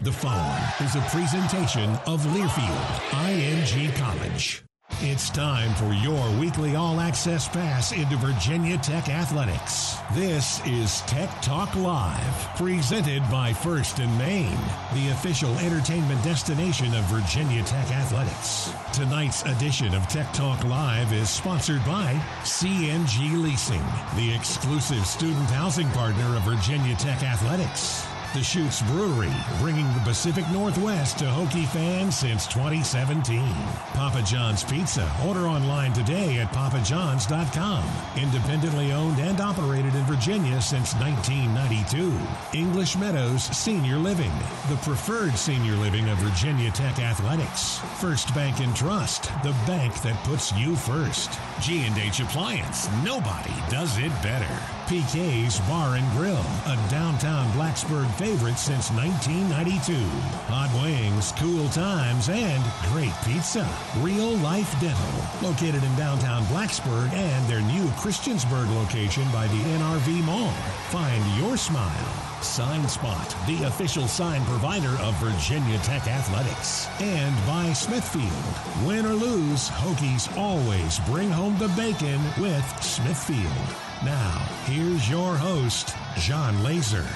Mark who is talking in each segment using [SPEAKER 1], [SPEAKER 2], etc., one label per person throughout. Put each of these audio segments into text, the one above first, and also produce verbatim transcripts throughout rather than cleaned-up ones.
[SPEAKER 1] The following is a presentation of Learfield I M G College. It's time for your weekly all-access pass into Virginia Tech athletics. This is Tech Talk Live, presented by First and Main, the official entertainment destination of Virginia Tech athletics. Tonight's edition of Tech Talk Live is sponsored by C N G Leasing, the exclusive student housing partner of Virginia Tech athletics. The Chutes Brewery, bringing the Pacific Northwest to Hokie fans since twenty seventeen. Papa John's Pizza. Order online today at papa johns dot com. Independently owned and operated in Virginia since nineteen ninety-two. English Meadows Senior Living, the preferred senior living of Virginia Tech athletics. First Bank and Trust, the bank that puts you first. G and H Appliance, nobody does it better. P K's Bar and Grill, a downtown Blacksburg favorite since nineteen ninety-two. Hot wings, cool times, and great pizza. Real Life Dental, located in downtown Blacksburg and their new Christiansburg location by the N R V Mall. Find your smile. Sign Spot, the official sign provider of Virginia Tech athletics. And by Smithfield. Win or lose, Hokies always bring home the bacon with Smithfield. Now, here's your host, John Laser.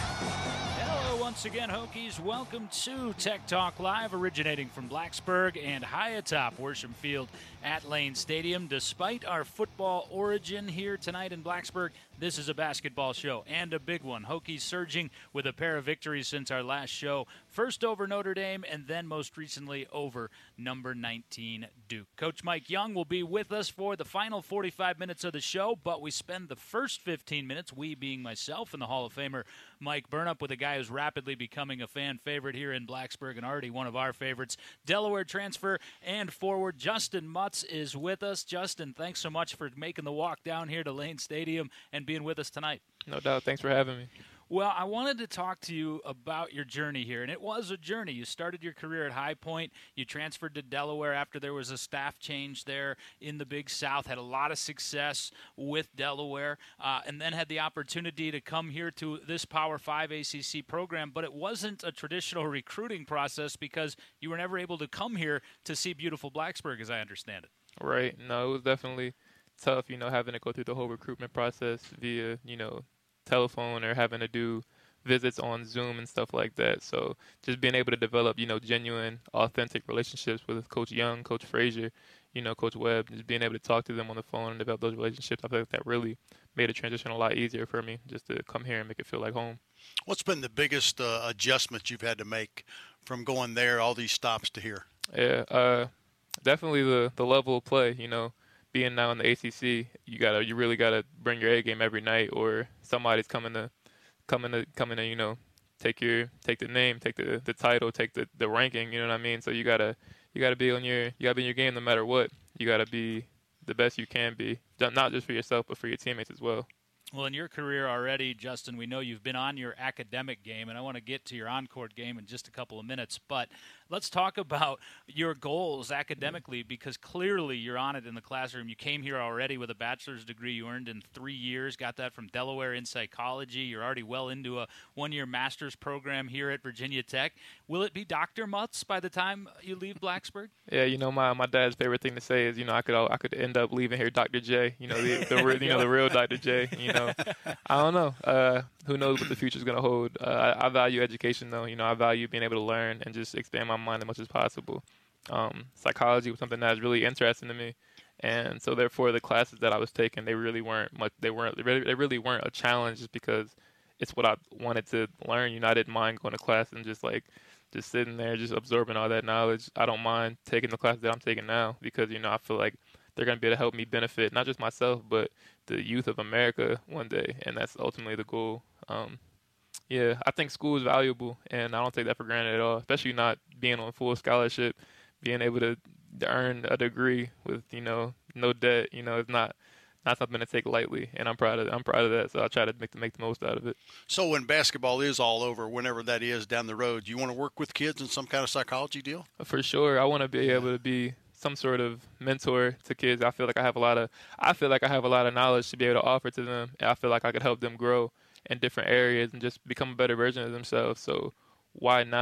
[SPEAKER 2] Once again, Hokies, welcome to Tech Talk Live, originating from Blacksburg and high atop Worsham Field at Lane Stadium. Despite our football origin here tonight in Blacksburg, this is a basketball show, and a big one. Hokies surging with a pair of victories since our last show. First over Notre Dame, and then most recently over number nineteen, Duke. Coach Mike Young will be with us for the final forty-five minutes of the show, but we spend the first fifteen minutes, we being myself and the Hall of Famer Mike Burnup, with a guy who's rapidly becoming a fan favorite here in Blacksburg and already one of our favorites. Delaware transfer and forward Justin Mutz is with us. Justin, thanks so much for making the walk down here to Lane Stadium and being with us tonight.
[SPEAKER 3] No doubt. Thanks for having me.
[SPEAKER 2] Well, I wanted to talk to you about your journey here, and it was a journey. You started your career at High Point. You transferred to Delaware after there was a staff change there in the Big South, had a lot of success with Delaware, uh, and then had the opportunity to come here to this Power five A C C program, but it wasn't a traditional recruiting process because you were never able to come here to see beautiful Blacksburg, as I understand it.
[SPEAKER 3] Right. No, it was definitely tough, you know, having to go through the whole recruitment process via, you know, telephone or having to do visits on Zoom and stuff like that. So just being able to develop, you know, genuine, authentic relationships with Coach Young, Coach Frazier, you know, Coach Webb, just being able to talk to them on the phone and develop those relationships, I feel like that really made a transition a lot easier for me, just to come here and make it feel like home.
[SPEAKER 4] What's been the biggest uh, adjustment you've had to make from going there, all these stops to here?
[SPEAKER 3] Yeah, uh, definitely the, the level of play, you know. Being now in the A C C, you gotta, you really gotta bring your A game every night, or somebody's coming to, coming to, coming to, you know, take your, take the name, take the, the title, take the, the ranking. You know what I mean? So you gotta, you gotta be on your, you gotta be in your game no matter what. You gotta be the best you can be, not just for yourself, but for your teammates as well.
[SPEAKER 2] Well, in your career already, Justin, we know you've been on your academic game, and I want to get to your on-court game in just a couple of minutes. But let's talk about your goals academically, because clearly you're on it in the classroom. You came here already with a bachelor's degree you earned in three years, got that from Delaware in psychology. You're already well into a one-year master's program here at Virginia Tech. Will it be Doctor Mutz by the time you leave Blacksburg?
[SPEAKER 3] Yeah, you know, my, my dad's favorite thing to say is, you know, I could I could end up leaving here Doctor J, you know, the, the you know the real Doctor J, you know. I don't know. Uh, who knows what the future's going to hold. Uh, I, I value education, though. You know, I value being able to learn and just expand my mind as much as possible. Um, psychology was something that was really interesting to me, and so therefore the classes that I was taking, they really weren't much. They weren't. They really, they really weren't a challenge, just because it's what I wanted to learn. You know, I didn't mind going to class and just like just sitting there, just absorbing all that knowledge. I don't mind taking the classes that I'm taking now, because you know I feel like they're going to be able to help me benefit not just myself, but the youth of America one day, and that's ultimately the goal. Um, yeah, I think school is valuable, and I don't take that for granted at all, especially not being on full scholarship, being able to earn a degree with, you know, no debt. You know, it's not not something to take lightly, and I'm proud of I'm proud of that, so I try to make, to make the most out of it.
[SPEAKER 4] So when basketball is all over, whenever that is down the road, do you want to work with kids in some kind of psychology deal?
[SPEAKER 3] For sure. I want to be able to be some sort of mentor to kids. I feel like I have a lot of I feel like I have a lot of knowledge to be able to offer to them. And I feel like I could help them grow in different areas and just become a better version of themselves. So why not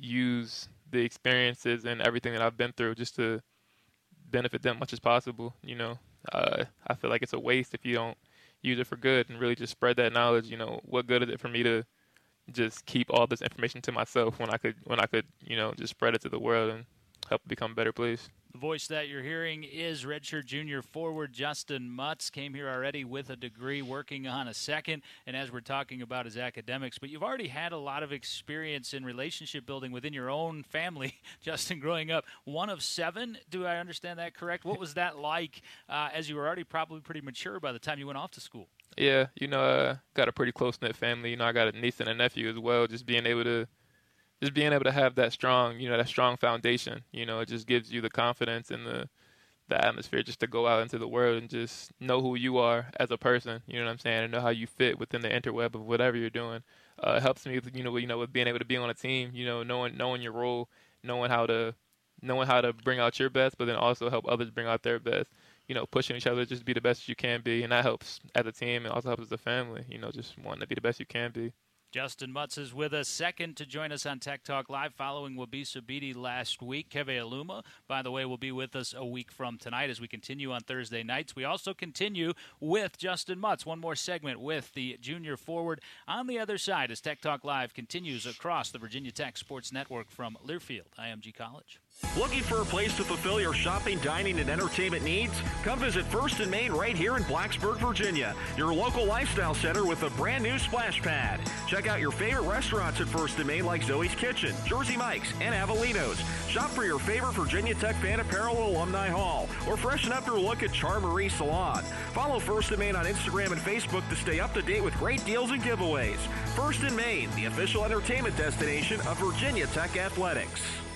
[SPEAKER 3] use the experiences and everything that I've been through just to benefit them as much as possible. You know, uh, I feel like it's a waste if you don't use it for good and really just spread that knowledge. You know, what good is it for me to just keep all this information to myself when I could, when I could, you know, just spread it to the world and help it become a better place.
[SPEAKER 2] The voice that you're hearing is redshirt junior forward Justyn Mutts. Came here already with a degree, working on a second, and as we're talking about his academics, but you've already had a lot of experience in relationship building within your own family, Justyn, growing up. One of seven, do I understand that correct? What was that like uh, as you were already probably pretty mature by the time you went off to school?
[SPEAKER 3] Yeah, you know, uh, got a pretty close-knit family. You know, I got a niece and a nephew as well. Just being able to Just being able to have that strong, you know, that strong foundation, you know, it just gives you the confidence and the the atmosphere just to go out into the world and just know who you are as a person, you know what I'm saying, and know how you fit within the interweb of whatever you're doing. Uh, it helps me, with, you know, you know, with being able to be on a team, you know, knowing knowing your role, knowing how to knowing how to bring out your best, but then also help others bring out their best. You know, pushing each other just to be the best you can be, and that helps as a team and also helps as a family. You know, just wanting to be the best you can be.
[SPEAKER 2] Justyn Mutts is with us, second to join us on Tech Talk Live following Wabisa Bede last week. Keve Aluma, by the way, will be with us a week from tonight as we continue on Thursday nights. We also continue with Justyn Mutts, one more segment with the junior forward on the other side as Tech Talk Live continues across the Virginia Tech Sports Network from Learfield, I M G College.
[SPEAKER 5] Looking for a place to fulfill your shopping, dining, and entertainment needs? Come visit First and Main right here in Blacksburg, Virginia, your local lifestyle center with a brand new splash pad. Check out your favorite restaurants at First and Main like Zoe's Kitchen, Jersey Mike's, and Avellino's. Shop for your favorite Virginia Tech fan apparel at Alumni Hall, or freshen up your look at Char Marie Salon. Follow First and Main on Instagram and Facebook to stay up to date with great deals and giveaways. First and Main, the official entertainment destination of Virginia Tech Athletics.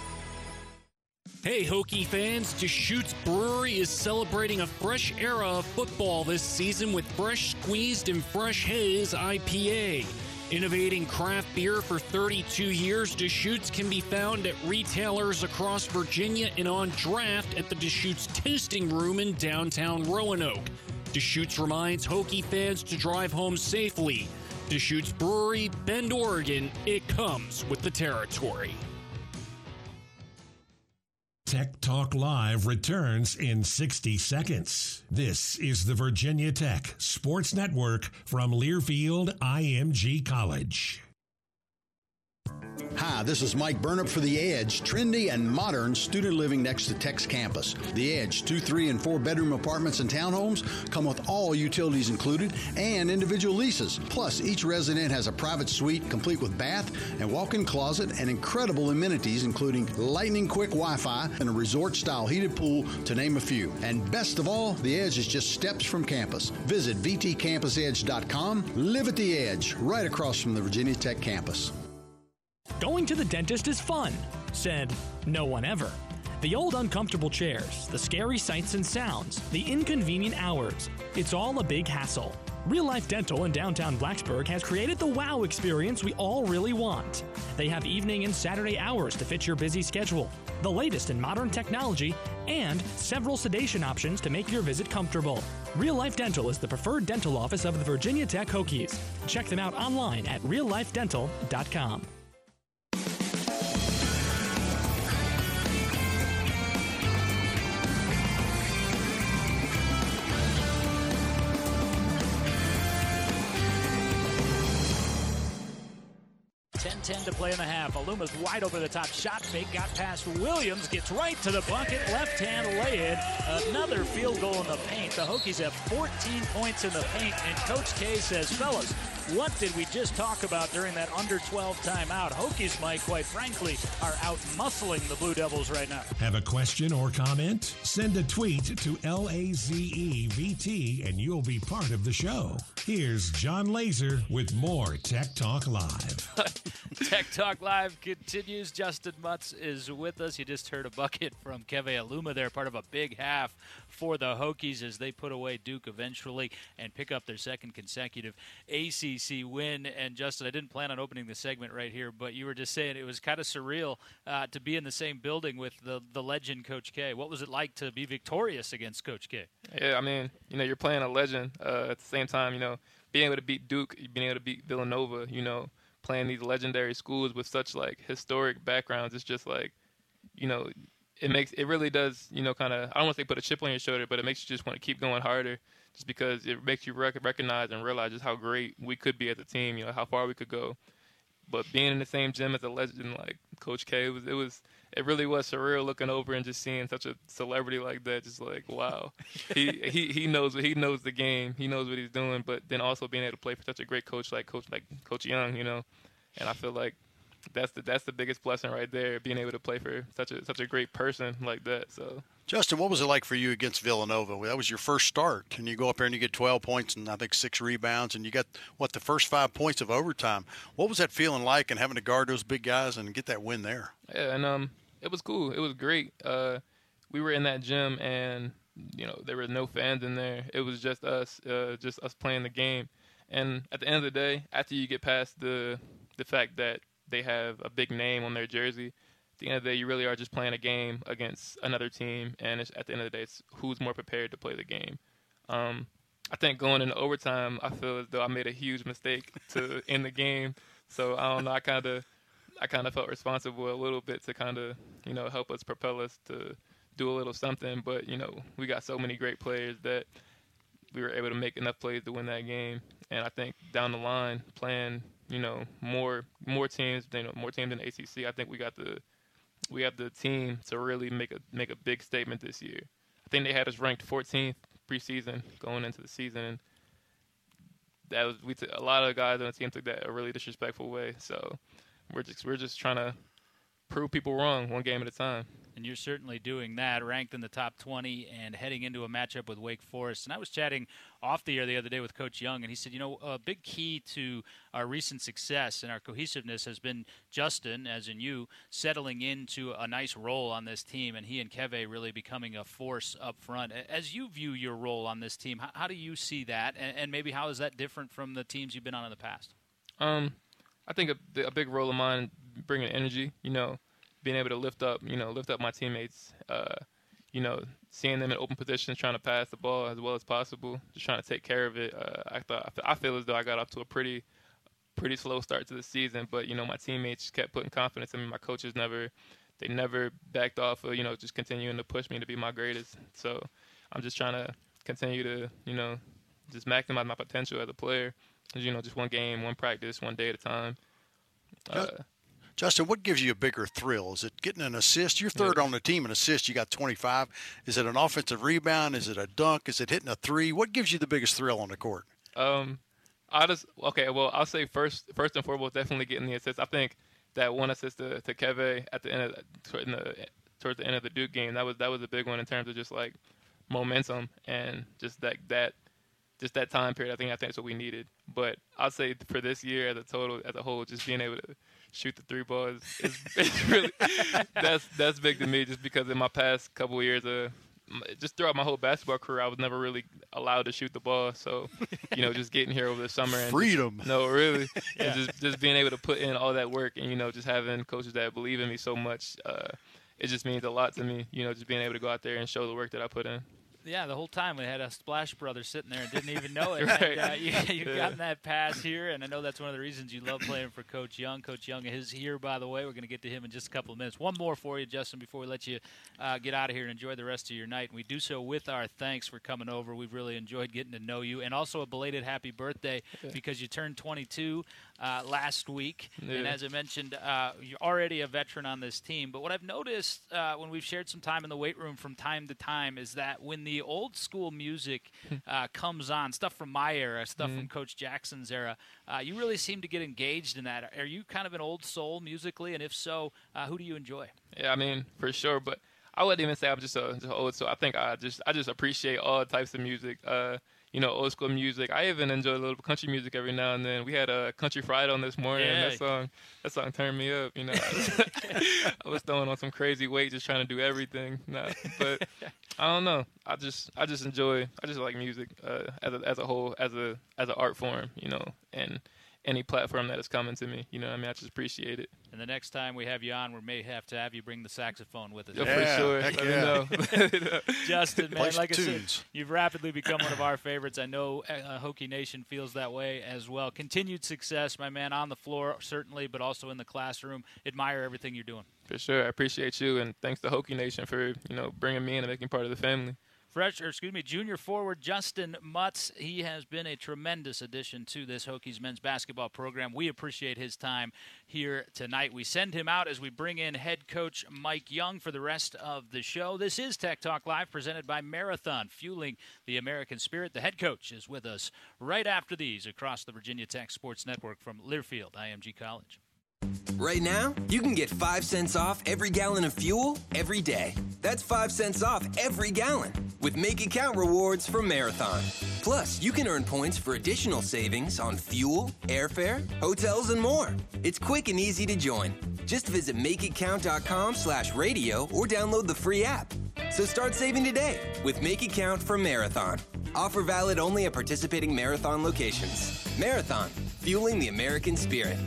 [SPEAKER 6] Hey, Hokie fans, Deschutes Brewery is celebrating a fresh era of football this season with Fresh Squeezed and Fresh Haze I P A. Innovating craft beer for thirty-two years, Deschutes can be found at retailers across Virginia and on draft at the Deschutes Tasting Room in downtown Roanoke. Deschutes reminds Hokie fans to drive home safely. Deschutes Brewery, Bend, Oregon, it comes with the territory.
[SPEAKER 1] Tech Talk Live returns in sixty seconds. This is the Virginia Tech Sports Network from Learfield I M G College.
[SPEAKER 7] Hi, this is Mike Burnip for The Edge, trendy and modern student living next to Tech's campus. The Edge, two, three, and four bedroom apartments and townhomes come with all utilities included and individual leases. Plus, each resident has a private suite complete with bath and walk-in closet and incredible amenities including lightning-quick Wi-Fi and a resort-style heated pool, to name a few. And best of all, The Edge is just steps from campus. Visit v t campus edge dot com. Live at The Edge, right across from the Virginia Tech campus.
[SPEAKER 8] Going to the dentist is fun, said no one ever. The old uncomfortable chairs, the scary sights and sounds, the inconvenient hours. It's all a big hassle. Real Life Dental in downtown Blacksburg has created the wow experience we all really want. They have evening and Saturday hours to fit your busy schedule, the latest in modern technology, and several sedation options to make your visit comfortable. Real Life Dental is the preferred dental office of the Virginia Tech Hokies. Check them out online at real life dental dot com.
[SPEAKER 2] ten ten to play in the half. Aluma's wide over the top. Shot fake. Got past Williams. Gets right to the bucket. Left hand lay it. Another field goal in the paint. The Hokies have fourteen points in the paint. And Coach K says, fellas, what did we just talk about during that under twelve timeout? Hokies, Mike, quite frankly, are out muscling the Blue Devils right now.
[SPEAKER 1] Have a question or comment? Send a tweet to L A Z E V T and you'll be part of the show. Here's John Laser with more Tech Talk Live.
[SPEAKER 2] Tech Talk Live continues. Justyn Mutts is with us. You just heard a bucket from Keve Aluma there, part of a big half for the Hokies as they put away Duke eventually and pick up their second consecutive A C C win. And Justyn, I didn't plan on opening the segment right here, but you were just saying it was kind of surreal uh, to be in the same building with the, the legend Coach K. What was it like to be victorious against Coach K?
[SPEAKER 3] Yeah, I mean, you know, you're playing a legend. Uh, at the same time, you know, being able to beat Duke, being able to beat Villanova, you know, playing these legendary schools with such like historic backgrounds, it's just like, you know, it makes it really does, you know, kind of, I don't want to say put a chip on your shoulder, but it makes you just want to keep going harder, just because it makes you rec- recognize and realize just how great we could be as a team, you know, how far we could go. But being in the same gym as a legend like Coach K, it was, it was, it really was surreal looking over and just seeing such a celebrity like that. Just like, wow, he he he knows he knows the game, he knows what he's doing. But then also being able to play for such a great coach like Coach like Coach Young, you know, and I feel like that's the that's the biggest blessing right there, being able to play for such a such a great person like that. So.
[SPEAKER 4] Justin, what was it like for you against Villanova? That was your first start, and you go up there and you get twelve points and I think six rebounds, and you got, what, the first five points of overtime. What was that feeling like, and having to guard those big guys and get that win there?
[SPEAKER 3] Yeah, and um, it was cool. It was great. Uh, we were in that gym, and, you know, there were no fans in there. It was just us, uh, just us playing the game. And at the end of the day, after you get past the the fact that they have a big name on their jersey, at the end of the day, you really are just playing a game against another team, and it's, at the end of the day, it's who's more prepared to play the game. Um, I think going into overtime, I feel as though I made a huge mistake to end the game. So I don't know. I kind of, I kind of felt responsible a little bit to kind of, you know, help us propel us to do a little something. But you know, we got so many great players that we were able to make enough plays to win that game. And I think down the line, playing, you know, more more teams, you know, more teams than A C C, I think we got the we have the team to really make a make a big statement this year. I think they had us ranked fourteenth preseason going into the season, and that was we t- a lot of guys on the team took that a really disrespectful way. So we're just we're just trying to prove people wrong one game at a time.
[SPEAKER 2] And you're certainly doing that, ranked in the top twenty and heading into a matchup with Wake Forest. And I was chatting off the air the other day with Coach Young, and he said, you know, a big key to our recent success and our cohesiveness has been Justin, as in you, settling into a nice role on this team, and he and Keve really becoming a force up front. As you view your role on this team, how, how do you see that, and, and maybe how is that different from the teams you've been on in the past?
[SPEAKER 3] Um, I think a, a big role of mine, bringing energy, you know, being able to lift up, you know, lift up my teammates, uh, you know, seeing them in open positions, trying to pass the ball as well as possible, just trying to take care of it. Uh, I thought I feel as though I got off to a pretty, pretty slow start to the season, but you know, my teammates kept putting confidence in me. My coaches never, they never backed off of, you know, just continuing to push me to be my greatest. So I'm just trying to continue to, you know, just maximize my potential as a player. You know, just one game, one practice, one day at a time. Uh,
[SPEAKER 4] Justin, what gives you a bigger thrill? Is it getting an assist? You're third
[SPEAKER 3] yeah.
[SPEAKER 4] on the team in assists. You got twenty-five. Is it an offensive rebound? Is it a dunk? Is it hitting a three? What gives you the biggest thrill on the court?
[SPEAKER 3] Um, I just okay. Well, I'll say first, first and foremost, definitely getting the assist. I think that one assist to, to Keve at the end of the, in the towards the end of the Duke game, that was that was a big one in terms of just like momentum and just that that just that time period. I think I think that's what we needed. But I'll say for this year as a total, as a whole, just being able to shoot the three ball is, is, is really that's that's big to me. Just because in my past couple of years, uh, just throughout my whole basketball career, I was never really allowed to shoot the ball. So, you know, just getting here over the summer and
[SPEAKER 4] freedom.
[SPEAKER 3] Just, no, really, yeah. and just just being able to put in all that work, and you know, just having coaches that believe in me so much, uh, it just means a lot to me. You know, just being able to go out there and show the work that I put in.
[SPEAKER 2] Yeah, the whole time we had a Splash brother sitting there and didn't even know it.
[SPEAKER 3] Right.
[SPEAKER 2] And, uh, you, you've
[SPEAKER 3] yeah.
[SPEAKER 2] gotten that pass here, and I know that's one of the reasons you love playing for Coach Young. Coach Young is here, by the way. We're going to get to him in just a couple of minutes. One more for you, Justin, before we let you uh, get out of here and enjoy the rest of your night. And we do so with our thanks for coming over. We've really enjoyed getting to know you. And also a belated happy birthday yeah. because you turned twenty-two uh, last week.
[SPEAKER 3] Yeah.
[SPEAKER 2] And as I mentioned, uh, you're already a veteran on this team. But what I've noticed uh, when we've shared some time in the weight room from time to time is that when the old school music uh, comes on, stuff from my era, stuff mm-hmm. from Coach Jackson's era, uh, you really seem to get engaged in that. Are you kind of an old soul musically? And if so, uh, who do you enjoy?
[SPEAKER 3] Yeah, I mean, for sure. But I wouldn't even say I'm just a just old soul. I think I just I just appreciate all types of music. Uh, you know, old school music. I even enjoy a little country music every now and then. We had a Country Fried on this morning.
[SPEAKER 2] Yeah.
[SPEAKER 3] And that song, that song turned me up. You know, I was throwing on some crazy weight, just trying to do everything. Nah, but I don't know. I just, I just enjoy. I just like music uh, as a, as a whole, as a, as an art form. You know, and any platform that is coming to me. You know, I mean, I just appreciate it.
[SPEAKER 2] And the next time we have you on, we may have to have you bring the saxophone with us.
[SPEAKER 3] Yeah,
[SPEAKER 4] Yeah,
[SPEAKER 3] for sure.
[SPEAKER 4] heck
[SPEAKER 3] Let
[SPEAKER 4] yeah.
[SPEAKER 3] me know.
[SPEAKER 2] Justin, man,
[SPEAKER 4] Play
[SPEAKER 2] like I
[SPEAKER 4] some
[SPEAKER 2] said,
[SPEAKER 4] tunes.
[SPEAKER 2] you've rapidly become one of our favorites. I know uh, Hokie Nation feels that way as well. Continued success, my man, on the floor, certainly, but also in the classroom. Admire everything you're doing.
[SPEAKER 3] For sure. I appreciate you, and thanks to Hokie Nation for, you know, bringing me in and making part of the family.
[SPEAKER 2] Fresh, or excuse me, junior forward Justin Mutz. He has been a tremendous addition to this Hokies men's basketball program. We appreciate his time here tonight. We send him out as we bring in head coach Mike Young for the rest of the show. This is Tech Talk Live, presented by Marathon, fueling the American spirit. The head coach is with us right after these across the Virginia Tech Sports Network from Learfield, I M G College.
[SPEAKER 9] Right now, you can get five cents off every gallon of fuel every day. That's five cents off every gallon with Make It Count rewards from Marathon. Plus, you can earn points for additional savings on fuel, airfare, hotels, and more. It's quick and easy to join. Just visit makeitcount.com slash radio or download the free app. So start saving today with Make It Count from Marathon. Offer valid only at participating Marathon locations. Marathon, fueling the American spirit.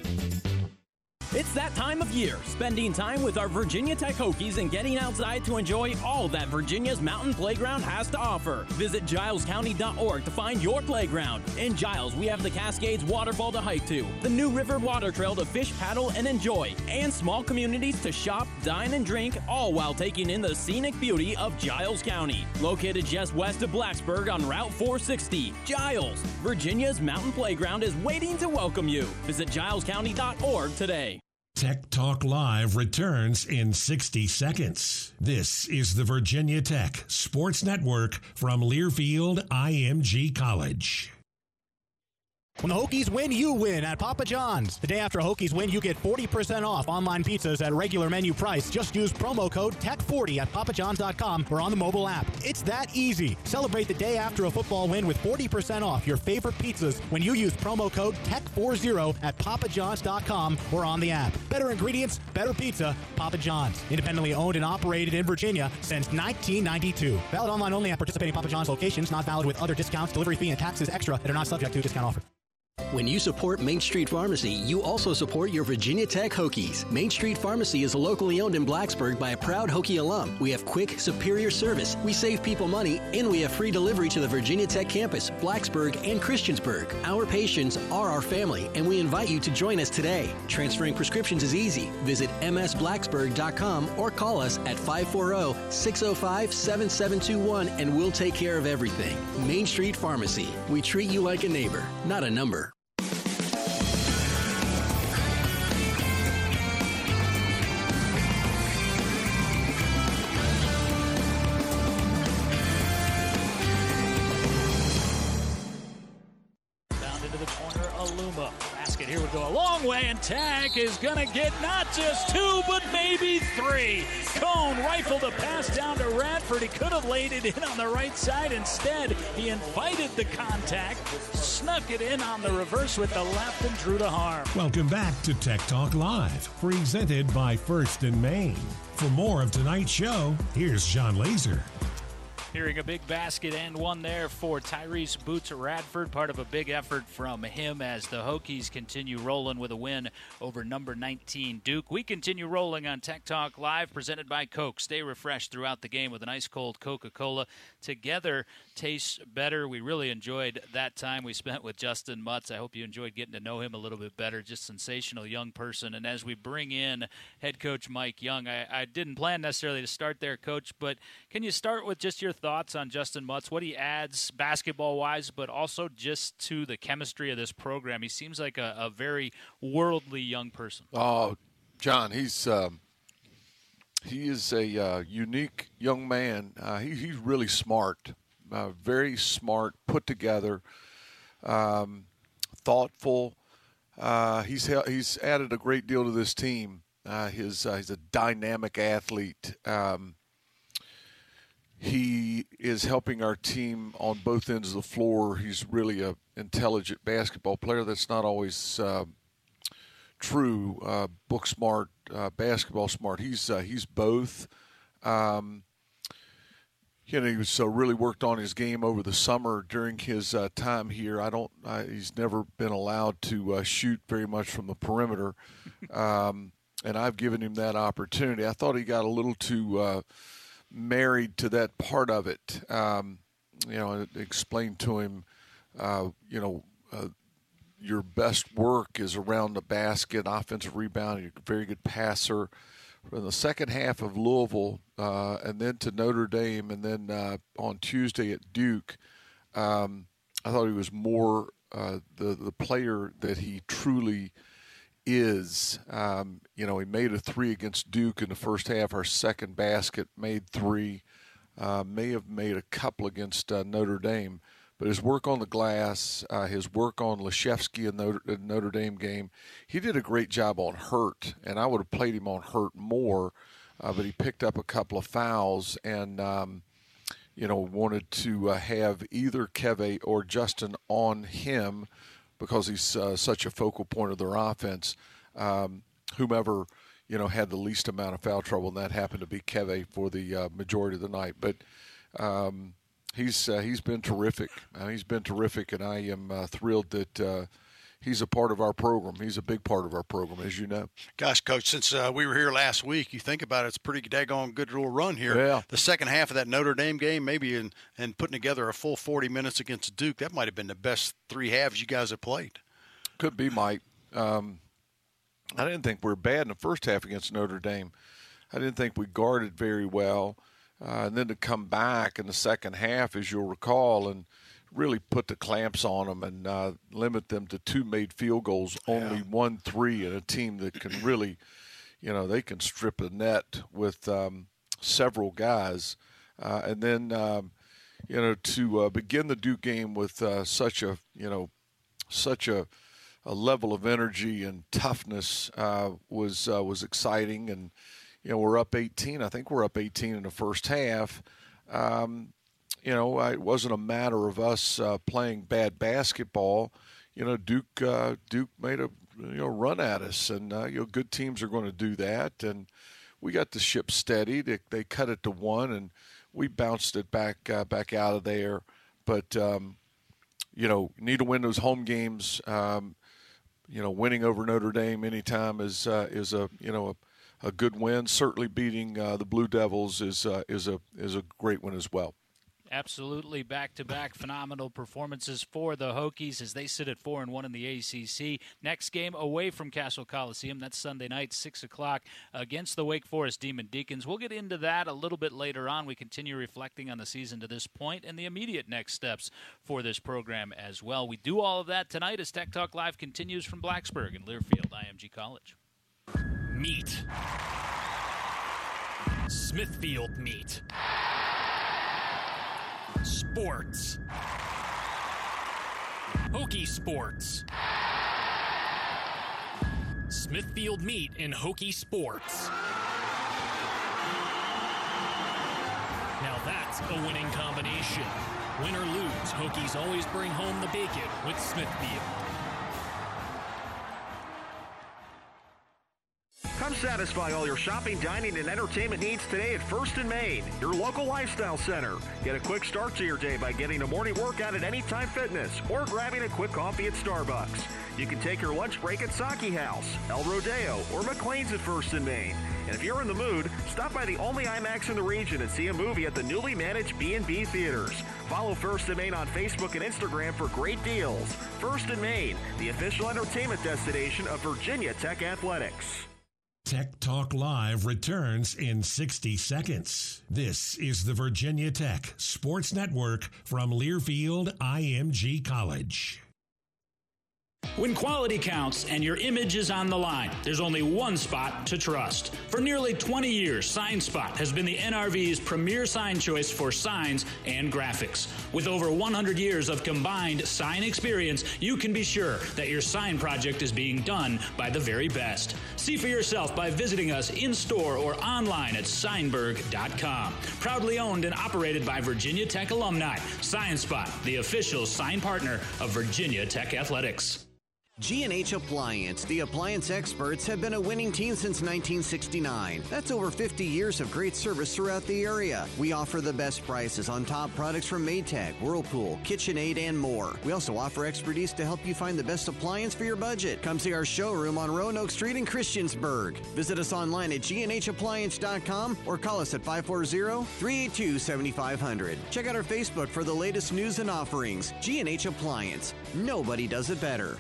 [SPEAKER 10] It's that time of year, spending time with our Virginia Tech Hokies and getting outside to enjoy all that Virginia's Mountain Playground has to offer. Visit giles county dot org to find your playground. In Giles, we have the Cascades Waterfall to hike to, the New River Water Trail to fish, paddle, and enjoy, and small communities to shop, dine, and drink, all while taking in the scenic beauty of Giles County. Located just west of Blacksburg on Route four sixty, Giles, Virginia's Mountain Playground is waiting to welcome you. Visit giles county dot org today.
[SPEAKER 1] Tech Talk Live returns in sixty seconds. This is the Virginia Tech Sports Network from Learfield I M G College.
[SPEAKER 11] When the Hokies win, you win at Papa John's. The day after Hokies win, you get forty percent off online pizzas at regular menu price. Just use promo code Tech forty at papa johns dot com or on the mobile app. It's that easy. Celebrate the day after a football win with forty percent off your favorite pizzas when you use promo code Tech forty at papa johns dot com or on the app. Better ingredients, better pizza, Papa John's. Independently owned and operated in Virginia since nineteen ninety-two. Valid online only at participating Papa John's locations. Not valid with other discounts, delivery fee, and taxes extra that are not subject to discount offer.
[SPEAKER 12] When you support Main Street Pharmacy, you also support your Virginia Tech Hokies. Main Street Pharmacy is locally owned in Blacksburg by a proud Hokie alum. We have quick, superior service, we save people money, and we have free delivery to the Virginia Tech campus, Blacksburg, and Christiansburg. Our patients are our family, and we invite you to join us today. Transferring prescriptions is easy. Visit m s blacksburg dot com or call us at five four zero, six zero five, seven seven two one, and we'll take care of everything. Main Street Pharmacy. We treat you like a neighbor, not a number.
[SPEAKER 2] Here we go a long way, and Tech is going to get not just two, but maybe three. Cone rifled a pass down to Radford. He could have laid it in on the right side. Instead, he invited the contact, snuck it in on the reverse with the left, and drew the harm.
[SPEAKER 1] Welcome back to Tech Talk Live, presented by First and Main. For more of tonight's show, here's John Laser.
[SPEAKER 2] Hearing a big basket and one there for Tyrese Boots Radford, part of a big effort from him as the Hokies continue rolling with a win over number nineteen Duke. We continue rolling on Tech Talk Live, presented by Coke. Stay refreshed throughout the game with an ice-cold Coca-Cola. Together tastes better. We really enjoyed that time we spent with Justin Mutz. I hope you enjoyed getting to know him a little bit better. Just sensational young person. And as we bring in head coach Mike Young, I, I didn't plan necessarily to start there, Coach, but can you start with just your thoughts on Justin Mutz, what he adds basketball-wise, but also just to the chemistry of this program? He seems like a, a very worldly young person.
[SPEAKER 13] Oh, John, he's um, he is a uh, unique young man. Uh, he, he's really smart, uh, very smart, put together, um, thoughtful. Uh, he's he's added a great deal to this team. Uh, his uh, he's a dynamic athlete. Um, He is helping our team on both ends of the floor. He's really an intelligent basketball player. That's not always uh, true. Uh, book smart, uh, basketball smart. He's uh, he's both. Um, you know, he was uh, really worked on his game over the summer during his uh, time here. I don't. I, he's never been allowed to uh, shoot very much from the perimeter, um, and I've given him that opportunity. I thought he got a little too uh, married to that part of it. Um, you know, I explained to him, uh, you know, uh, your best work is around the basket, offensive rebound. You're a very good passer. In the second half of Louisville, uh, and then to Notre Dame, and then uh, on Tuesday at Duke, um, I thought he was more uh, the the player that he truly is. Um, you know, he made a three against Duke in the first half. Our second basket, made three. Uh, may have made a couple against uh, Notre Dame. But his work on the glass, uh, his work on Leshevsky in the Notre, Notre Dame game, he did a great job on Hurt, and I would have played him on Hurt more, uh, but he picked up a couple of fouls and, um, you know, wanted to uh, have either Keve or Justin on him because he's uh, such a focal point of their offense. Um, whomever, you know, had the least amount of foul trouble, and that happened to be Keve for the uh, majority of the night. But um, – He's uh, he's been terrific. Uh, he's been terrific, and I am uh, thrilled that uh, he's a part of our program. He's a big part of our program, as you know.
[SPEAKER 4] Gosh, Coach, since uh, we were here last week, you think about it, it's a pretty daggone good little run here.
[SPEAKER 13] Yeah.
[SPEAKER 4] The second half of that Notre Dame game, maybe in and putting together a full forty minutes against Duke, that might have been the best three halves you guys have played.
[SPEAKER 13] Could be, Mike. Um, I didn't think we were bad in the first half against Notre Dame. I didn't think we guarded very well. Uh, and then to come back in the second half, as you'll recall, and really put the clamps on them and uh, limit them to two made field goals, only
[SPEAKER 4] yeah.
[SPEAKER 13] one three, and a team that can really, you know, they can strip the net with um, several guys. Uh, and then, um, you know, to uh, begin the Duke game with uh, such a, you know, such a, a level of energy and toughness uh, was uh, was exciting. And you know, we're up eighteen. I think we're up eighteen in the first half. Um, you know, it wasn't a matter of us uh, playing bad basketball. You know, Duke uh, Duke made a you know run at us, and uh, you know, good teams are going to do that. And we got the ship steady. They, they cut it to one, and we bounced it back uh, back out of there. But um, you know, need to win those home games. Um, you know, winning over Notre Dame anytime is uh, is a you know a A good win. Certainly beating uh, the Blue Devils is uh, is a is a great one as well.
[SPEAKER 2] Absolutely, back-to-back phenomenal performances for the Hokies as they sit at four and one in the A C C. Next game away from Castle Coliseum. That's Sunday night, six o'clock, against the Wake Forest Demon Deacons. We'll get into that a little bit later on. We continue reflecting on the season to this point and the immediate next steps for this program as well. We do all of that tonight as Tech Talk Live continues from Blacksburg and Learfield I M G College.
[SPEAKER 6] Meat. Smithfield Meat. Sports. Hokie Sports. Smithfield Meat and Hokie Sports. Now that's a winning combination. Win or lose, Hokies always bring home the bacon with Smithfield.
[SPEAKER 5] Come satisfy all your shopping, dining, and entertainment needs today at First and Main, your local lifestyle center. Get a quick start to your day by getting a morning workout at Anytime Fitness or grabbing a quick coffee at Starbucks. You can take your lunch break at Saki House, El Rodeo, or McLean's at First and Main. And if you're in the mood, stop by the only IMAX in the region and see a movie at the newly managed B and B Theaters. Follow First and Main on Facebook and Instagram for great deals. First and Main, the official entertainment destination of Virginia Tech Athletics.
[SPEAKER 1] Tech Talk Live returns in sixty seconds. This is the Virginia Tech Sports Network from Learfield I M G College.
[SPEAKER 14] When quality counts and your image is on the line, there's only one spot to trust. For nearly twenty years, SignSpot has been the N R V's premier sign choice for signs and graphics. With over one hundred years of combined sign experience, you can be sure that your sign project is being done by the very best. See for yourself by visiting us in-store or online at Signberg dot com. Proudly owned and operated by Virginia Tech alumni, SignSpot, the official sign partner of Virginia Tech Athletics.
[SPEAKER 15] G and H Appliance, the appliance experts, have been a winning team since nineteen sixty-nine. That's over fifty years of great service throughout the area. We offer the best prices on top products from Maytag, Whirlpool, KitchenAid, and more. We also offer expertise to help you find the best appliance for your budget. Come see our showroom on Roanoke Street in Christiansburg. Visit us online at G N H appliance dot com or call us at five four zero, three eight two, seven five zero zero. Check out our Facebook for the latest news and offerings. G and H Appliance. Nobody does it better.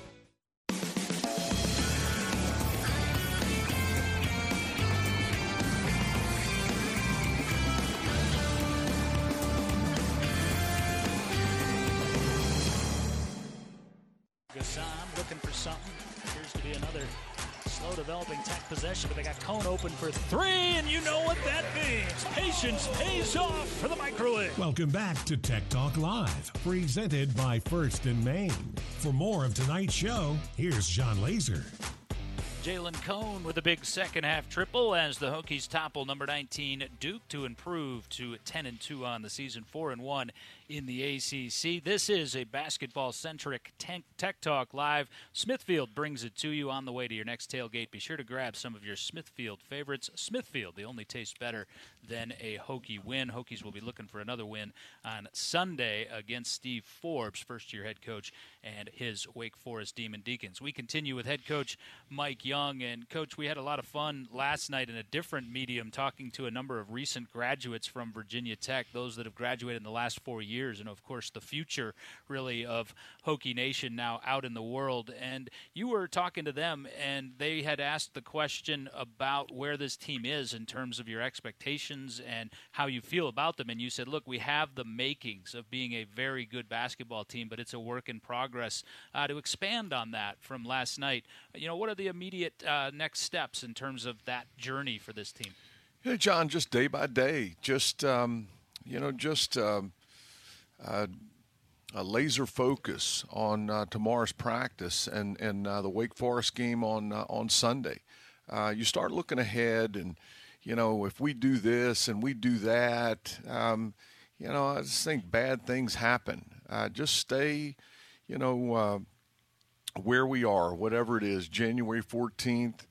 [SPEAKER 2] Gassam looking for something. Appears to be another slow developing Tech possession, but they got Cone open for three, and you know what that means. Patience pays off for the microwave.
[SPEAKER 1] Welcome back to Tech Talk Live, presented by First and Main. For more of tonight's show, here's John Laser.
[SPEAKER 2] Jalen Cone with a big second half triple as the Hokies topple number nineteen Duke to improve to ten and two on the season, four and one in the A C C. This is a basketball-centric Tech Talk Live. Smithfield brings it to you on the way to your next tailgate. Be sure to grab some of your Smithfield favorites. Smithfield, they only taste better than a Hokie win. Hokies will be looking for another win on Sunday against Steve Forbes, first-year head coach, and his Wake Forest Demon Deacons. We continue with head coach Mike Young. And, Coach, we had a lot of fun last night in a different medium talking to a number of recent graduates from Virginia Tech, those that have graduated in the last four years, and, of course, the future, really, of Hokie Nation now out in the world. And you were talking to them, and they had asked the question about where this team is in terms of your expectations and how you feel about them. And you said, look, we have the makings of being a very good basketball team, but it's a work in progress. Uh, to expand on that from last night, you know, what are the immediate uh, next steps in terms of that journey for this team?
[SPEAKER 13] Yeah, John, just day by day, just, um, you know, just um, uh, a laser focus on uh, tomorrow's practice and, and uh, the Wake Forest game on, uh, on Sunday. Uh, you start looking ahead and, you know, if we do this and we do that, um, you know, I just think bad things happen. Uh, just stay, you know, uh, where we are, whatever it is, January fourteenth.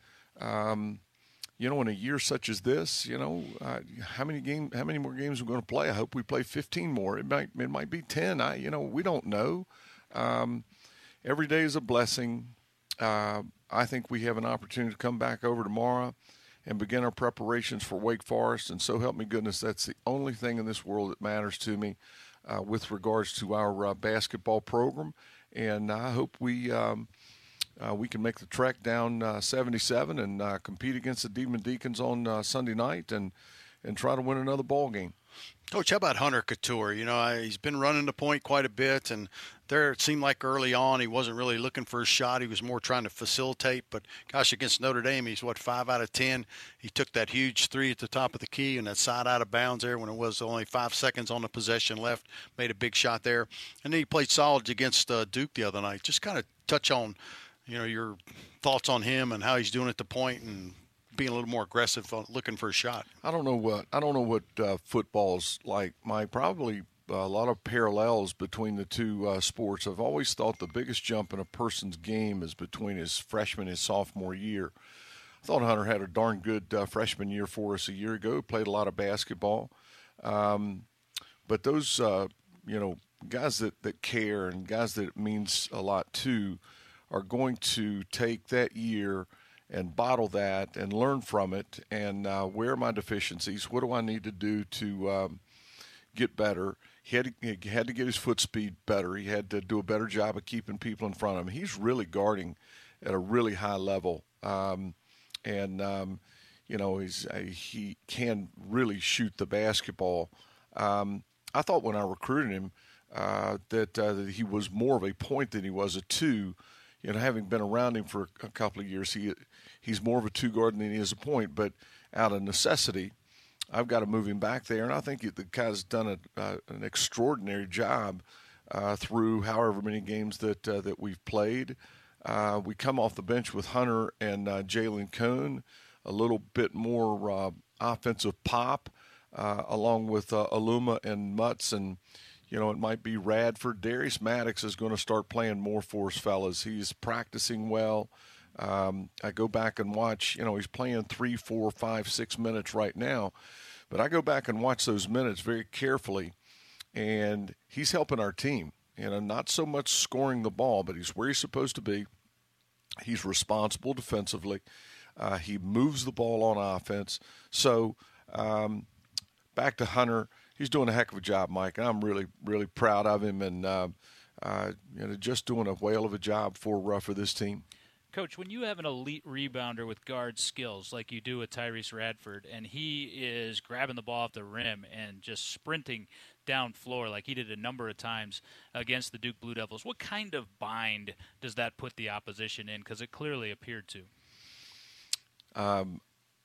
[SPEAKER 13] Um, you know, in a year such as this, you know, uh, how many game, how many more games are we going to play? I hope we play fifteen more. It might, it might be ten. I, you know, we don't know. Um, every day is a blessing. Uh, I think we have an opportunity to come back over tomorrow and begin our preparations for Wake Forest. And so help me goodness, that's the only thing in this world that matters to me uh, with regards to our uh, basketball program. And I hope we um, uh, we can make the trek down uh, seventy-seven and uh, compete against the Demon Deacons on uh, Sunday night and, and try to win another ball game.
[SPEAKER 4] Coach, how about Hunter Couture? You know, I, he's been running the point quite a bit, and there it seemed like early on he wasn't really looking for a shot. He was more trying to facilitate. But, gosh, against Notre Dame, he's, what, five out of ten? He took that huge three at the top of the key and that side out of bounds there when it was only five seconds on the possession left, made a big shot there. And then he played solid against uh, Duke the other night. Just kind of touch on, you know, your thoughts on him and how he's doing at the point and being a little more aggressive, looking for a shot.
[SPEAKER 13] I don't know what I don't know what uh, football's like, Mike. Probably a lot of parallels between the two uh, sports. I've always thought the biggest jump in a person's game is between his freshman and sophomore year. I thought Hunter had a darn good uh, freshman year for us a year ago. Played a lot of basketball, um, but those uh, you know guys that that care and guys that it means a lot to are going to take that year and bottle that and learn from it and uh, where are my deficiencies? What do I need to do to um, get better? He had, to, he had to get his foot speed better. He had to do a better job of keeping people in front of him. He's really guarding at a really high level. Um, and, um, you know, he's, uh, he can really shoot the basketball. Um, I thought when I recruited him uh, that, uh, that he was more of a point than he was a two. You know, having been around him for a couple of years, he he's more of a two guard than he is a point. But out of necessity, I've got to move him back there, and I think the guy's done a, uh, an extraordinary job uh, through however many games that uh, that we've played. Uh, we come off the bench with Hunter and uh, Jalen Cone, a little bit more uh, offensive pop, uh, along with uh, Aluma and Mutz, and you know, it might be Radford. Darius Maddox is going to start playing more for us, fellas. He's practicing well. Um, I go back and watch, you know, he's playing three, four, five, six minutes right now. But I go back and watch those minutes very carefully, and he's helping our team. You know, not so much scoring the ball, but he's where he's supposed to be. He's responsible defensively. Uh, he moves the ball on offense. So um, back to Hunter. He's doing a heck of a job, Mike, and I'm really, really proud of him, and uh, uh, you know, just doing a whale of a job for uh, for this team.
[SPEAKER 2] Coach, when you have an elite rebounder with guard skills like you do with Tyrese Radford, and he is grabbing the ball off the rim and just sprinting down floor like he did a number of times against the Duke Blue Devils, what kind of bind does that put the opposition in? Because it clearly appeared to.
[SPEAKER 13] Um,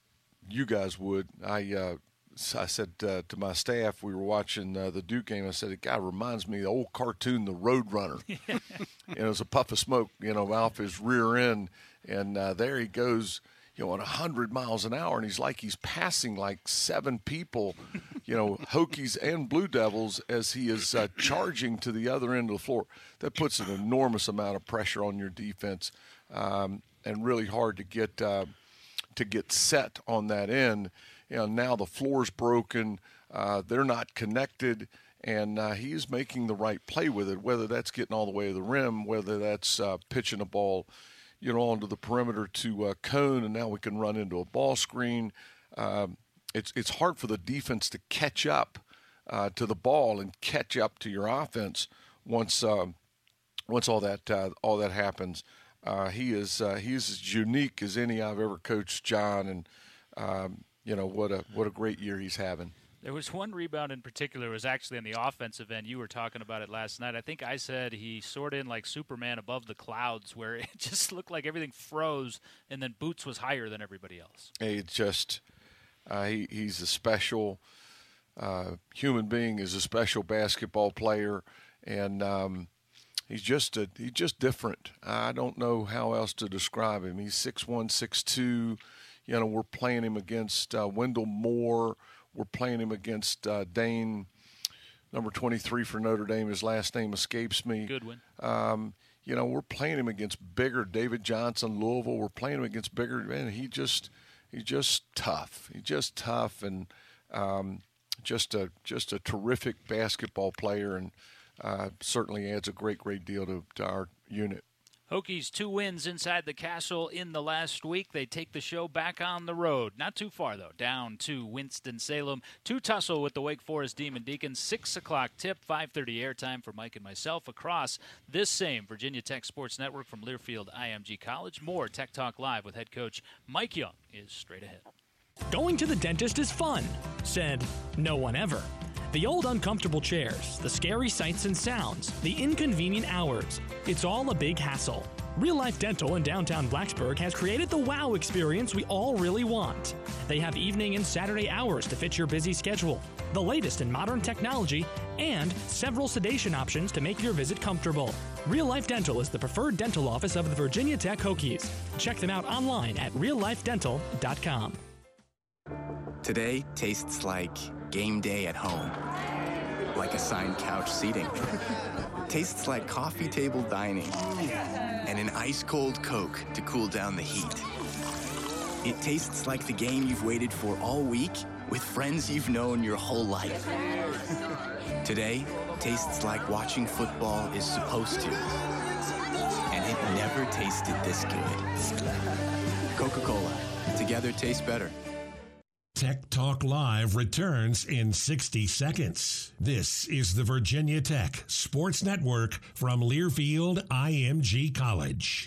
[SPEAKER 13] you guys would. I uh, I said uh, to my staff, we were watching uh, the Duke game, I said, it God reminds me of the old cartoon, The Road Runner. And it was a puff of smoke, you know, off his rear end. And uh, there he goes, you know, at one hundred miles an hour. And he's like he's passing like seven people, you know, Hokies and Blue Devils as he is uh, charging to the other end of the floor. That puts an enormous amount of pressure on your defense um, and really hard to get uh, to get set on that end. You know, now the floor's broken, uh, they're not connected, and uh, he's making the right play with it, whether that's getting all the way to the rim, whether that's uh, pitching a ball, you know, onto the perimeter to uh, Cone, and now we can run into a ball screen. Um, it's it's hard for the defense to catch up uh, to the ball and catch up to your offense once um, once all that uh, all that happens. Uh, he is uh, he's as unique as any I've ever coached, John, and um, you know, what a what a great year he's having.
[SPEAKER 2] There was one rebound in particular. It was actually on the offensive end. You were talking about it last night. I think I said he soared in like Superman above the clouds, where it just looked like everything froze, and then Boots was higher than everybody else.
[SPEAKER 13] Hey, it's just uh, he, he's a special uh, human being. Is a special basketball player, and um, he's just a, he's just different. I don't know how else to describe him. He's six one, six two. You know, we're playing him against uh, Wendell Moore. We're playing him against uh, Dane, number twenty-three for Notre Dame. His last name escapes me.
[SPEAKER 2] Goodwin.
[SPEAKER 13] Um, you know, we're playing him against bigger David Johnson, Louisville. We're playing him against bigger. Man, he just he's just tough. He's just tough and um, just a just a terrific basketball player, and uh, certainly adds a great great deal to, to our unit.
[SPEAKER 2] Hokies two wins inside the castle in the last week. They take the show back on the road. Not too far, though. Down to Winston-Salem to tussle with the Wake Forest Demon Deacons. six o'clock tip, five thirty airtime for Mike and myself across this same Virginia Tech Sports Network from Learfield I M G College. More Tech Talk Live with head coach Mike Young is straight ahead.
[SPEAKER 8] Going to the dentist is fun, said no one ever. The old uncomfortable chairs, the scary sights and sounds, the inconvenient hours. It's all a big hassle. Real Life Dental in downtown Blacksburg has created the wow experience we all really want. They have evening and Saturday hours to fit your busy schedule, the latest in modern technology, and several sedation options to make your visit comfortable. Real Life Dental is the preferred dental office of the Virginia Tech Hokies. Check them out online at real life dental dot com.
[SPEAKER 16] Today tastes like game day at home, like assigned couch seating. Tastes like coffee table dining and an ice-cold Coke to cool down the heat. It tastes like the game you've waited for all week with friends you've known your whole life. Today tastes like watching football is supposed to, and it never tasted this good. Coca-Cola. Together tastes better.
[SPEAKER 1] Tech Talk Live returns in sixty seconds. This is the Virginia Tech Sports Network from Learfield I M G College.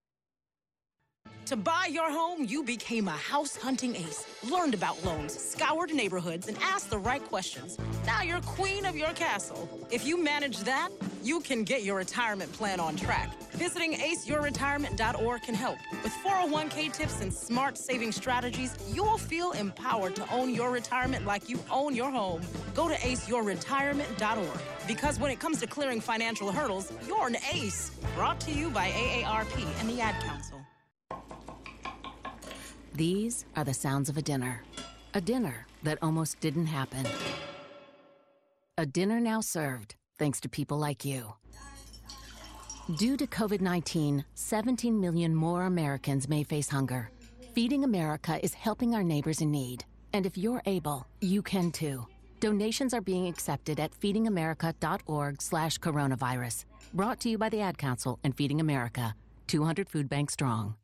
[SPEAKER 17] To buy your home, you became a house hunting ace, learned about loans, scoured neighborhoods, and asked the right questions. Now you're queen of your castle. If you manage that, you can get your retirement plan on track. Visiting ace your retirement dot org can help. With four oh one k tips and smart saving strategies, you'll feel empowered to own your retirement like you own your home. Go to ace your retirement dot org, because when it comes to clearing financial hurdles, you're an ace. Brought to you by A A R P and the Ad Council.
[SPEAKER 18] These are the sounds of a dinner. A dinner that almost didn't happen. A dinner now served thanks to people like you. Due to COVID nineteen, seventeen million more Americans may face hunger. Feeding America is helping our neighbors in need. And if you're able, you can too. Donations are being accepted at feedingamerica.org slash coronavirus. Brought to you by the Ad Council and Feeding America, two hundred Food Bank strong.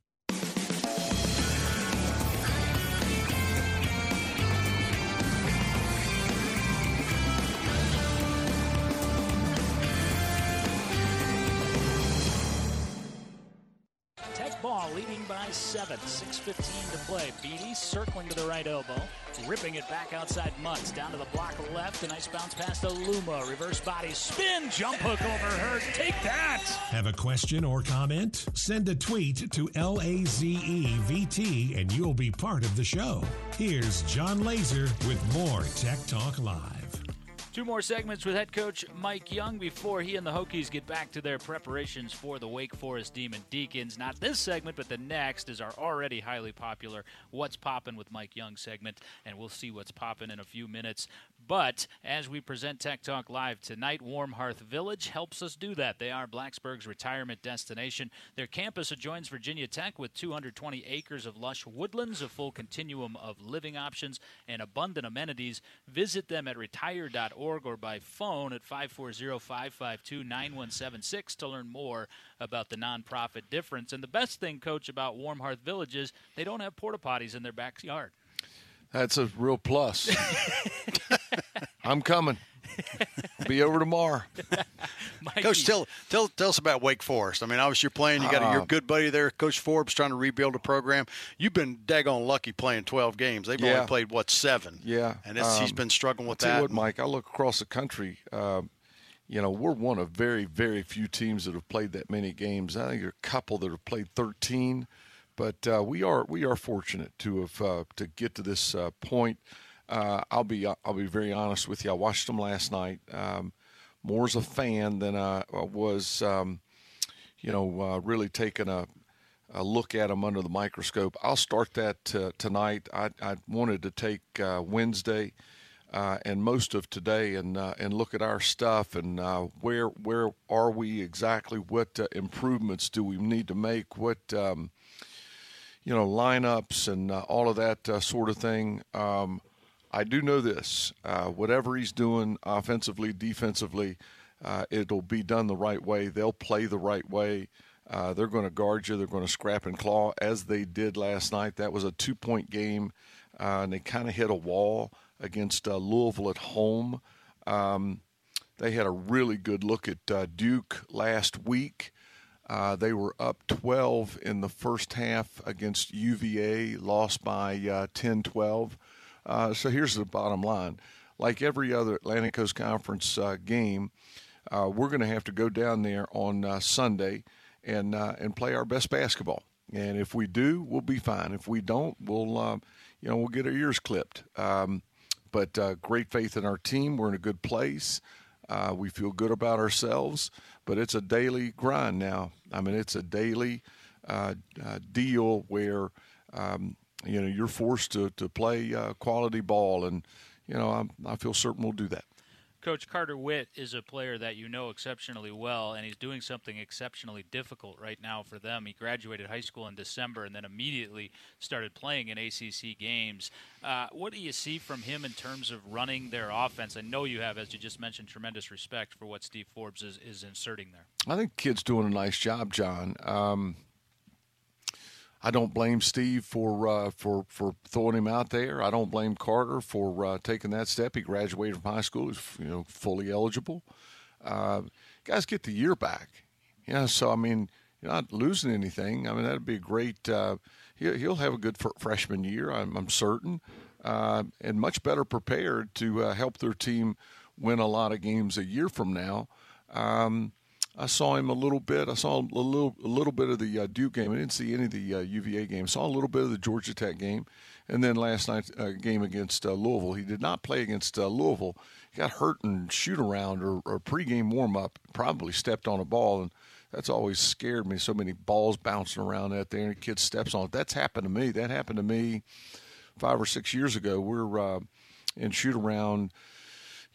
[SPEAKER 2] Ball leading by seven, six fifteen to play. Beatty circling to the right elbow, ripping it back outside Mutz, down to the block left, a nice bounce pass to Luma, reverse body, spin, jump hook over Hurd, take that!
[SPEAKER 1] Have a question or comment? Send a tweet to L A Z E V T and you'll be part of the show. Here's John Laser with more Tech Talk Live.
[SPEAKER 2] Two more segments with head coach Mike Young before he and the Hokies get back to their preparations for the Wake Forest Demon Deacons. Not this segment, but the next is our already highly popular What's Poppin' with Mike Young segment, and we'll see what's poppin' in a few minutes. But as we present Tech Talk Live tonight, Warm Hearth Village helps us do that. They are Blacksburg's retirement destination. Their campus adjoins Virginia Tech with two hundred twenty acres of lush woodlands, a full continuum of living options, and abundant amenities. Visit them at retire dot org or by phone at five four zero, five five two, nine one seven six to learn more about the nonprofit difference. And the best thing, Coach, about Warm Hearth Village is they don't have porta potties in their backyard.
[SPEAKER 13] That's a real plus. I'm coming. Be over tomorrow.
[SPEAKER 4] Coach, tell, tell tell us about Wake Forest. I mean, obviously you're playing. You got a, your good buddy there, Coach Forbes, trying to rebuild a program. You've been daggone lucky playing twelve games. They've
[SPEAKER 13] yeah.
[SPEAKER 4] only played, what, seven?
[SPEAKER 13] Yeah.
[SPEAKER 4] And it's,
[SPEAKER 13] um,
[SPEAKER 4] he's been struggling with
[SPEAKER 13] I'll tell
[SPEAKER 4] that.
[SPEAKER 13] you what, Mike, I look across the country. Uh, you know, we're one of very, very few teams that have played that many games. I think there are a couple that have played thirteen. But uh, we are we are fortunate to have uh, to get to this uh, point. Uh, I'll be I'll be very honest with you. I watched them last night. Um, more as a fan than I was, um, you know, uh, really taking a, a look at them under the microscope. I'll start that uh, tonight. I, I wanted to take uh, Wednesday uh, and most of today and uh, and look at our stuff and uh, where where are we exactly? What uh, improvements do we need to make? What um, you know, lineups and uh, all of that uh, sort of thing. Um, I do know this, uh, whatever he's doing offensively, defensively, uh, it'll be done the right way. They'll play the right way. Uh, they're going to guard you. They're going to scrap and claw as they did last night. That was a two-point game, uh, and they kind of hit a wall against uh, Louisville at home. Um, they had a really good look at uh, Duke last week. Uh, they were up twelve in the first half against U V A, lost by uh, ten twelve. Uh, so here's the bottom line. Like every other Atlantic Coast Conference uh, game, uh, we're going to have to go down there on uh, Sunday and uh, and play our best basketball. And if we do, we'll be fine. If we don't, we'll uh, you know we'll get our ears clipped. Um, but uh, great faith in our team. We're in a good place. Uh, we feel good about ourselves. But it's a daily grind now. I mean, it's a daily uh, uh, deal where um, you know you're forced to to play uh, quality ball, and you know I'm, I feel certain we'll do that.
[SPEAKER 2] Coach, Carter Witt is a player that you know exceptionally well, and he's doing something exceptionally difficult right now for them. He graduated high school in December and then immediately started playing in A C C games. Uh, what do you see from him in terms of running their offense? I know you have, as you just mentioned, tremendous respect for what Steve Forbes is, is inserting there.
[SPEAKER 13] I think the kid's doing a nice job, John. Um, I don't blame Steve for uh, for for throwing him out there. I don't blame Carter for uh, taking that step. He graduated from high school. He's you know fully eligible. Uh, guys get the year back. You know, so I mean, you're not losing anything. I mean, that'd be a great. Uh, he'll, he'll have a good fr- freshman year. I'm, I'm certain, uh, and much better prepared to uh, help their team win a lot of games a year from now. Um, I saw him a little bit. I saw a little, a little bit of the uh, Duke game. I didn't see any of the uh, U V A game. Saw a little bit of the Georgia Tech game, and then last night's uh, game against uh, Louisville. He did not play against uh, Louisville. He got hurt in shoot around or, or pregame warm up. Probably stepped on a ball, and that's always scared me. So many balls bouncing around out there, and the kid steps on it. That's happened to me. That happened to me five or six years ago. We're uh, in shoot around.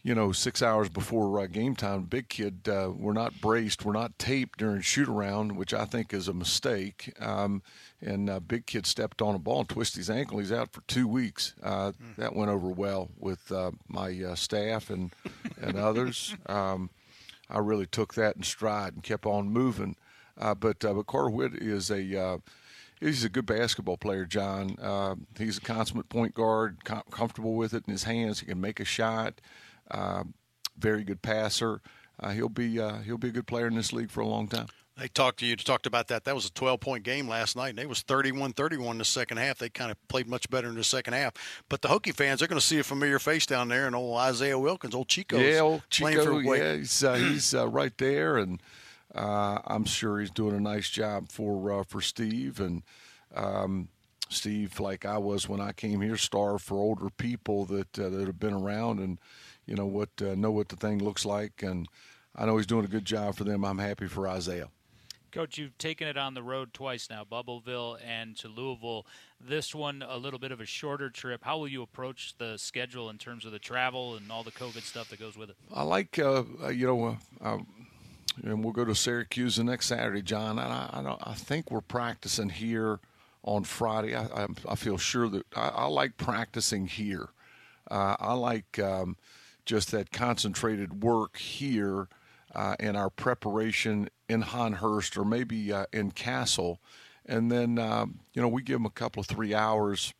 [SPEAKER 13] you know, six hours before uh, game time. Big kid, uh, we're not braced, we're not taped during shoot around, which I think is a mistake. Um, and uh, big kid stepped on a ball and twisted his ankle. He's out for two weeks. Uh, mm. That went over well with uh, my uh, staff and and others. Um, I really took that in stride and kept on moving. Uh, but uh, but Carter Witt is a uh, he's a good basketball player, John. Uh, he's a consummate point guard, com- comfortable with it in his hands. He can make a shot. Uh, very good passer. Uh, he'll be uh, he'll be a good player in this league for a long time.
[SPEAKER 4] They talked to you, talked about that. That was a twelve-point game last night, and it was thirty-one thirty-one in the second half. They kind of played much better in the second half. But the Hokie fans, they're going to see a familiar face down there, and old Isaiah Wilkins, old Chico.
[SPEAKER 13] Yeah, old Chico,
[SPEAKER 4] for
[SPEAKER 13] yeah, he's, uh, he's uh, right there, and uh, I'm sure he's doing a nice job for uh, for Steve. And um, Steve, like I was when I came here, starved for older people that uh, that have been around and, you know, what uh, know what the thing looks like. And I know he's doing a good job for them. I'm happy for Isaiah.
[SPEAKER 2] Coach, you've taken it on the road twice now, Bubbleville and to Louisville. This one, a little bit of a shorter trip. How will you approach the schedule in terms of the travel and all the COVID stuff that goes with it?
[SPEAKER 13] I like, uh, you know, uh, and we'll go to Syracuse the next Saturday, John. And I, I, don't, I think we're practicing here on Friday. I, I, I feel sure that I, I like practicing here. Uh, I like um, just that concentrated work here uh, and our preparation in Honhurst or maybe uh, in Castle. And then, uh, you know, we give them a couple of three hours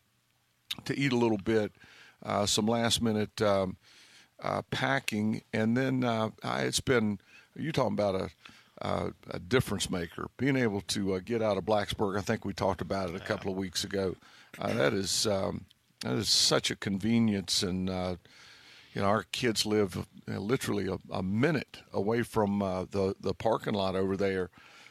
[SPEAKER 13] to eat a little bit, uh, some last-minute um, uh, packing. And then uh, it's been – you're talking about a, uh, a difference maker. Being able to uh, get out of Blacksburg, I think we talked about it a couple of weeks ago. Uh, that is um, that is such a convenience. And, uh, you know, our kids live uh, literally a, a minute away from uh, the, the parking lot over there.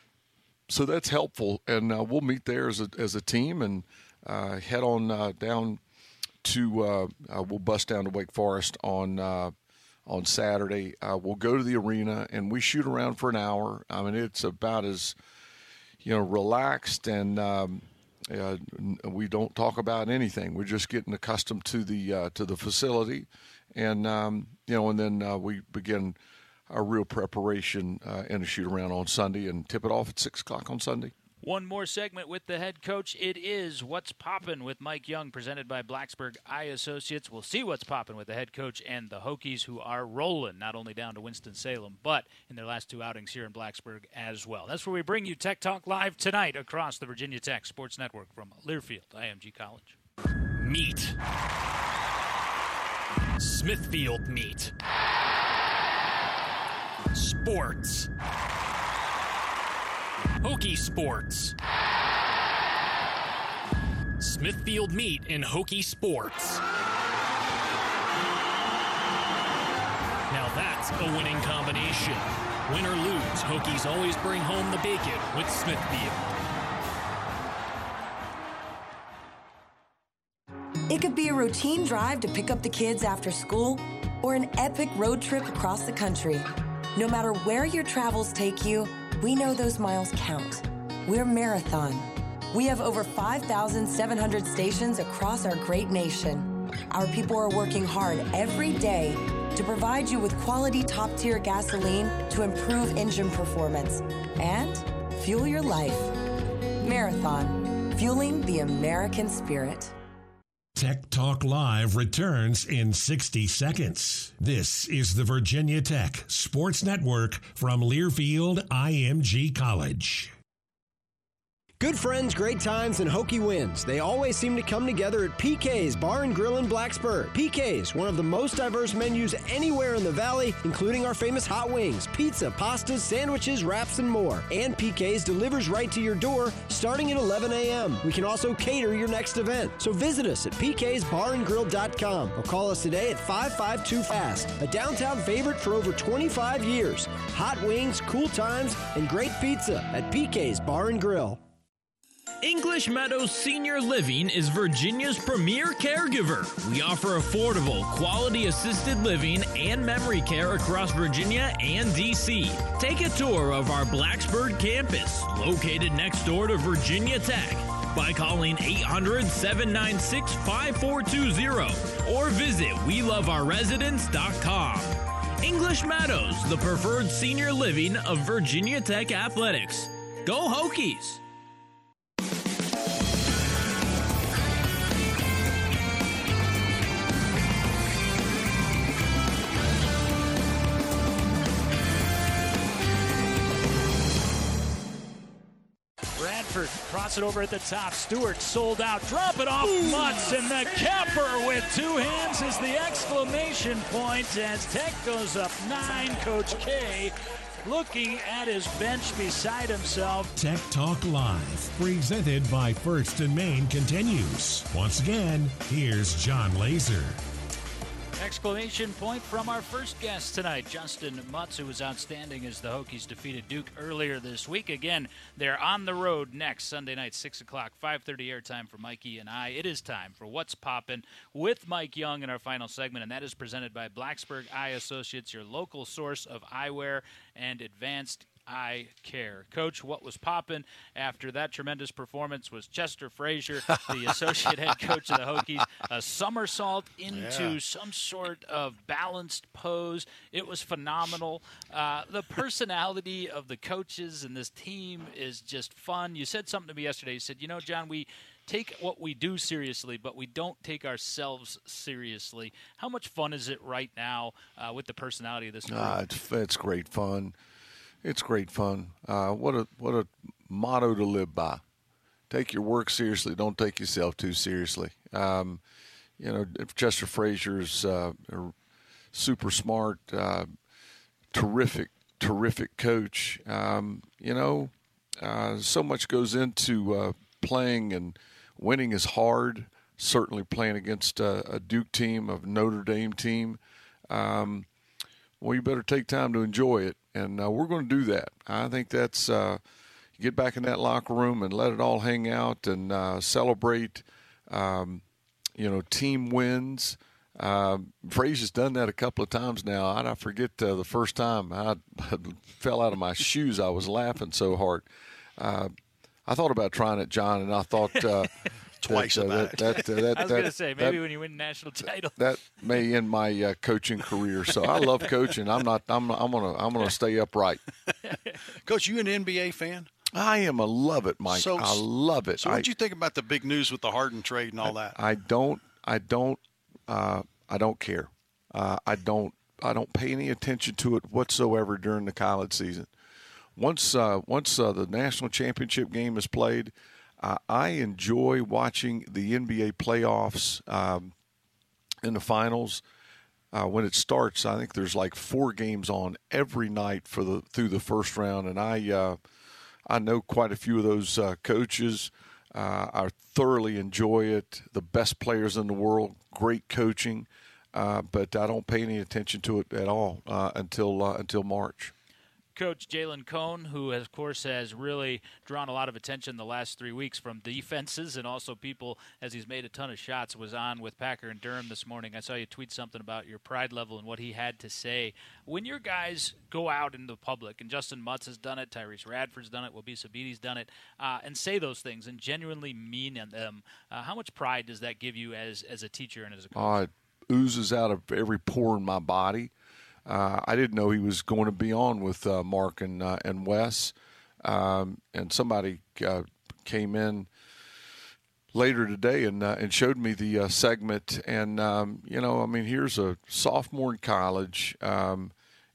[SPEAKER 13] So that's helpful. And uh, we'll meet there as a, as a team and uh, head on uh, down to uh, – uh, we'll bus down to Wake Forest on uh, – on Saturday. Uh, we'll go to the arena, and we shoot around for an hour. I mean, it's about as, you know, relaxed, and um, uh, we don't talk about anything. We're just getting accustomed to the uh, to the facility, and, um, you know, and then uh, we begin our real preparation uh, and a shoot around on Sunday and tip it off at six o'clock on Sunday.
[SPEAKER 2] One more segment with the head coach. It is What's Poppin' with Mike Young, presented by Blacksburg Eye Associates. We'll see what's poppin' with the head coach and the Hokies, who are rolling not only down to Winston-Salem, but in their last two outings here in Blacksburg as well. That's where we bring you Tech Talk Live tonight across the Virginia Tech Sports Network from Learfield, I M G College.
[SPEAKER 6] Meat. Smithfield Meat. Sports. Hokie Sports. Smithfield Meat and Hokie Sports. Now that's a winning combination. Win or lose, Hokies always bring home the bacon with Smithfield.
[SPEAKER 19] It could be a routine drive to pick up the kids after school or an epic road trip across the country. No matter where your travels take you, we know those miles count. We're Marathon. We have over five thousand seven hundred stations across our great nation. Our people are working hard every day to provide you with quality top-tier gasoline to improve engine performance and fuel your life. Marathon, fueling the American spirit.
[SPEAKER 1] Tech Talk Live returns in sixty seconds. This is the Virginia Tech Sports Network from Learfield I M G College.
[SPEAKER 20] Good friends, great times, and Hokie wins. They always seem to come together at P K's Bar and Grill in Blacksburg. P K's, one of the most diverse menus anywhere in the Valley, including our famous hot wings, pizza, pastas, sandwiches, wraps, and more. And P K's delivers right to your door starting at eleven a.m. We can also cater your next event. So visit us at p k's bar and grill dot com or call us today at five five two FAST, a downtown favorite for over twenty-five years. Hot wings, cool times, and great pizza at P K's Bar and Grill.
[SPEAKER 10] English Meadows Senior Living is Virginia's premier caregiver. We offer affordable, quality assisted living and memory care across Virginia and D C. Take a tour of our Blacksburg campus, located next door to Virginia Tech.
[SPEAKER 21] by calling eight hundred, seven nine six, five four two zero or visit we love our residents dot com. English Meadows, the preferred senior living of Virginia Tech Athletics. Go Hokies!
[SPEAKER 2] Bradford cross it over at the top. Stewart sold out. Drop it off Mutz, and the capper with two hands is the exclamation point as Tech goes up nine. Coach K looking at his bench beside himself.
[SPEAKER 1] Tech Talk Live, presented by First and Main, continues. Once again, here's John Laser.
[SPEAKER 2] Exclamation point from our first guest tonight, Justin Mutz, who was outstanding as the Hokies defeated Duke earlier this week. Again, they're on the road next Sunday night, six o'clock, five thirty airtime for Mikey and I. It is time for What's Poppin' with Mike Young in our final segment, and that is presented by Blacksburg Eye Associates, your local source of eyewear and advanced eye care. Coach, what was poppin' after that tremendous performance was Chester Frazier, the associate head coach of the Hokies, a somersault into yeah. some sort of balanced pose. It was phenomenal. Uh, the personality of the coaches and this team is just fun. You said something to me yesterday. You said, you know, John, we take what we do seriously, but we don't take ourselves seriously. How much fun is it right now uh, with the personality of this group?
[SPEAKER 13] Uh, it's, it's great fun. It's great fun. Uh, what a what a motto to live by. Take your work seriously. Don't take yourself too seriously. Um, you know, Chester Frazier's uh, super smart, uh, terrific, terrific coach. Um, you know, uh, so much goes into uh, playing, and winning is hard. Certainly playing against a, a Duke team, a Notre Dame team. Um, well, you better take time to enjoy it. And uh, we're going to do that. I think that's uh, you get back in that locker room and let it all hang out and uh, celebrate, um, you know, team wins. Uh, Frazier's done that a couple of times now. I, I forget uh, the first time I, I fell out of my shoes. I was laughing so hard. Uh, I thought about trying it, John, and I thought uh, –
[SPEAKER 4] Twice
[SPEAKER 13] that,
[SPEAKER 4] about
[SPEAKER 13] that, that, that, that,
[SPEAKER 2] I was going to say, maybe
[SPEAKER 13] that,
[SPEAKER 2] when you win national title.
[SPEAKER 13] That may end my uh, coaching career. So I love coaching. I'm not. I'm. I'm gonna. I'm gonna stay upright.
[SPEAKER 4] Coach, you an N B A fan?
[SPEAKER 13] I am. I love it, Mike.
[SPEAKER 4] So,
[SPEAKER 13] I love it.
[SPEAKER 4] So what did you think about the big news with the Harden trade and all that?
[SPEAKER 13] I, I don't. I don't. Uh, I don't care. Uh, I don't. I don't pay any attention to it whatsoever during the college season. Once. Uh, once uh, the national championship game is played. Uh, I enjoy watching the N B A playoffs um, in the finals. Uh, when it starts, I think there's like four games on every night for the through the first round, and I uh, I know quite a few of those uh, coaches. Uh, I thoroughly enjoy it. The best players in the world, great coaching, uh, but I don't pay any attention to it at all uh, until uh, until March.
[SPEAKER 2] Coach Jalen Cone, who, of course, has really drawn a lot of attention the last three weeks from defenses and also people, as he's made a ton of shots, was on with Packer and Durham this morning. I saw you tweet something about your pride level and what he had to say. When your guys go out in the public, and Justin Mutz has done it, Tyrese Radford's done it, Wabisa Beatty's done it, uh, and say those things and genuinely mean them, uh, how much pride does that give you as, as a teacher and as a coach?
[SPEAKER 13] Oh, it oozes out of every pore in my body. Uh, I didn't know he was going to be on with uh, Mark and uh, and Wes, um, and somebody uh, came in later today and uh, and showed me the uh, segment. And um, you know, I mean, here's a sophomore in college, um,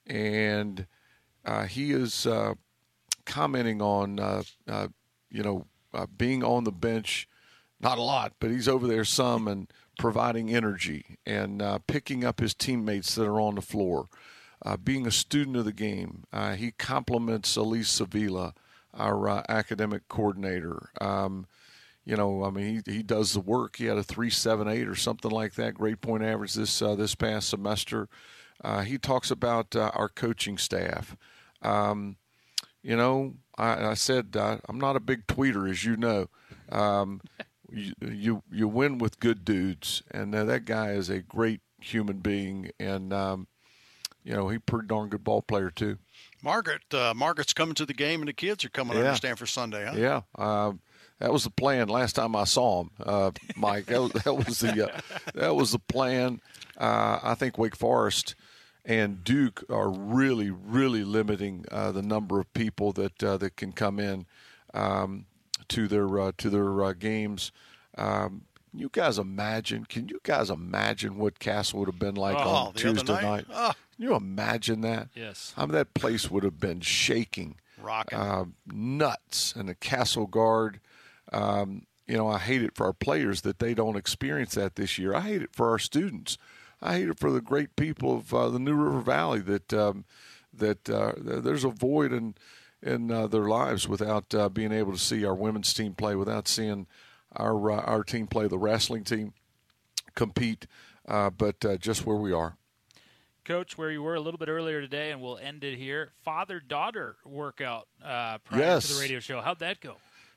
[SPEAKER 13] and uh, he is uh, commenting on uh, uh, you know uh, being on the bench, not a lot, but he's over there some and providing energy and uh, picking up his teammates that are on the floor, uh, being a student of the game. Uh, he compliments Elise Sevilla, our uh, academic coordinator. Um, you know, I mean, he, he does the work. He had a three seven eight or something like that, grade point average this uh, this past semester. Uh, he talks about uh, our coaching staff. Um, you know, I, I said uh, I'm not a big tweeter, as you know. Um, You, you you win with good dudes, and uh, that guy is a great human being, and um, you know, he's a pretty darn good ball player too.
[SPEAKER 4] Margaret, uh, Margaret's coming to the game, and the kids are coming.
[SPEAKER 13] Yeah.
[SPEAKER 4] I understand for Sunday, huh?
[SPEAKER 13] Yeah, uh, that was the plan last time I saw him, uh, Mike. That was, that was the uh, that was the plan. Uh, I think Wake Forest and Duke are really, really limiting uh, the number of people that uh, that can come in um, to their uh, to their uh, games. Um, you guys imagine? Can you guys imagine what Castle would have been like
[SPEAKER 4] oh,
[SPEAKER 13] on Tuesday
[SPEAKER 4] night?
[SPEAKER 13] night?
[SPEAKER 4] Oh.
[SPEAKER 13] Can you imagine that?
[SPEAKER 2] Yes.
[SPEAKER 13] I mean, that place would have been shaking,
[SPEAKER 4] rocking,
[SPEAKER 13] uh, nuts, and the Castle Guard. Um, you know, I hate it for our players that they don't experience that this year. I hate it for our students. I hate it for the great people of uh, the New River Valley that um, that uh, there's a void in in uh, their lives without uh, being able to see our women's team play, without seeing our uh, our team play, the wrestling team compete, uh, but uh, just where we are.
[SPEAKER 2] Coach, where you were a little bit earlier today, and we'll end it here. Father-daughter workout uh, prior
[SPEAKER 13] yes.
[SPEAKER 2] to the radio show. How'd that go?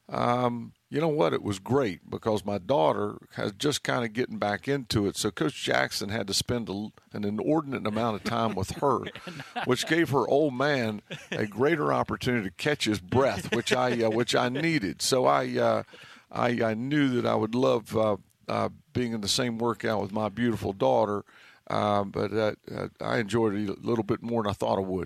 [SPEAKER 13] Um, you know what? It was great because my daughter has just kind of getting back into it. So Coach Jackson had to spend a, an inordinate amount of time with her, which gave her old man a greater opportunity to catch his breath, which I uh, which I needed. So I uh, I, I knew that I would love uh, uh, being in the same workout with my beautiful daughter. Um, but uh, uh, I enjoyed it a little bit more than I thought I would.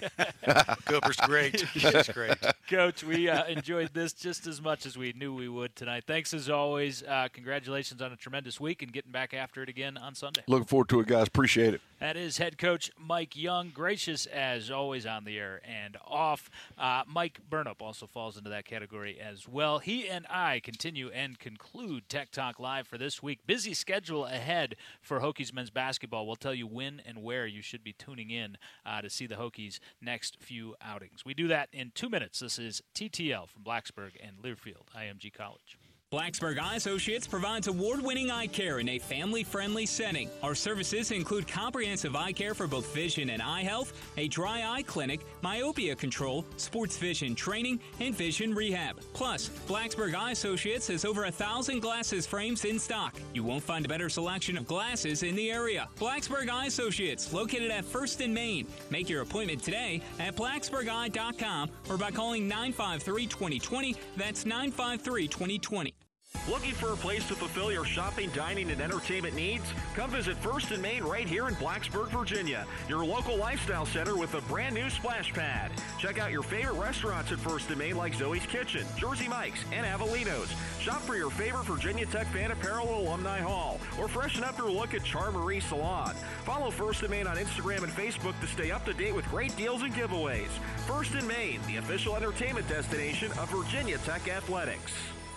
[SPEAKER 4] Cooper's great. It's great.
[SPEAKER 2] Coach, we uh, enjoyed this just as much as we knew we would tonight. Thanks as always. Uh, congratulations on a tremendous week and getting back after it again on Sunday.
[SPEAKER 13] Looking forward to it, guys. Appreciate it.
[SPEAKER 2] That is head coach Mike Young, gracious as always on the air and off. Uh, Mike Burnup also falls into that category as well. He and I continue and conclude Tech Talk Live for this week. Busy schedule ahead for Hokies men's basketball. We'll tell you when and where you should be tuning in uh, to see the Hokies' next few outings. We do that in two minutes. This is T T L from Blacksburg and Learfield I M G College.
[SPEAKER 21] Blacksburg Eye Associates provides award-winning eye care in a family-friendly setting. Our services include comprehensive eye care for both vision and eye health, a dry eye clinic, myopia control, sports vision training, and vision rehab. Plus, Blacksburg Eye Associates has over a thousand glasses frames in stock. You won't find a better selection of glasses in the area. Blacksburg Eye Associates, located at First and Main. Make your appointment today at blacksburg eye dot com or by calling nine five three, two zero two zero. That's nine five three, two zero two zero.
[SPEAKER 5] Looking for a place to fulfill your shopping, dining, and entertainment needs? Come visit First and Main right here in Blacksburg, Virginia, your local lifestyle center with a brand new splash pad. Check out your favorite restaurants at First and Main like Zoe's Kitchen, Jersey Mike's, and Avelinos. Shop for your favorite Virginia Tech fan apparel at Alumni Hall, or freshen up your look at Char Marie Salon. Follow First and Main on Instagram and Facebook to stay up to date with great deals and giveaways. First and Main, the official entertainment destination of Virginia Tech Athletics.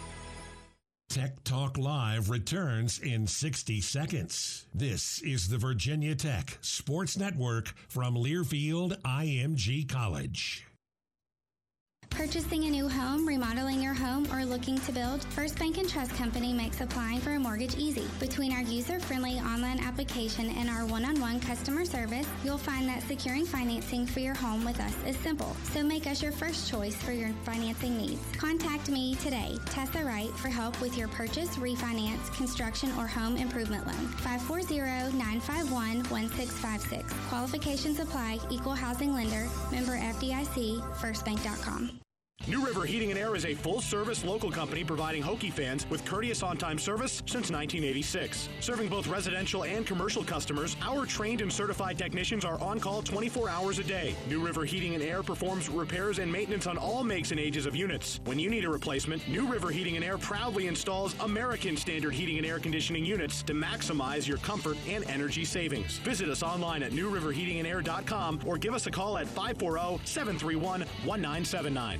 [SPEAKER 1] Tech Talk Live returns in sixty seconds. This is the Virginia Tech Sports Network from Learfield I M G College.
[SPEAKER 7] Purchasing a new home, remodeling your home, or looking to build? First Bank and Trust Company makes applying for a mortgage easy. Between our user-friendly online application and our one-on-one customer service, you'll find that securing financing for your home with us is simple. So make us your first choice for your financing needs. Contact me today, Tessa Wright, for help with your purchase, refinance, construction, or home improvement loan. five four zero, nine five one, one six five six. Qualifications apply. Equal housing lender. Member F D I C. first bank dot com.
[SPEAKER 11] New River Heating and Air is a full-service local company providing Hokie fans with courteous on-time service since nineteen eighty-six. Serving both residential and commercial customers, our trained and certified technicians are on call twenty-four hours a day. New River Heating and Air performs repairs and maintenance on all makes and ages of units. When you need a replacement, New River Heating and Air proudly installs American Standard heating and air conditioning units to maximize your comfort and energy savings. Visit us online at new river heating and air dot com or give us a call at five four zero, seven three one, one nine seven nine.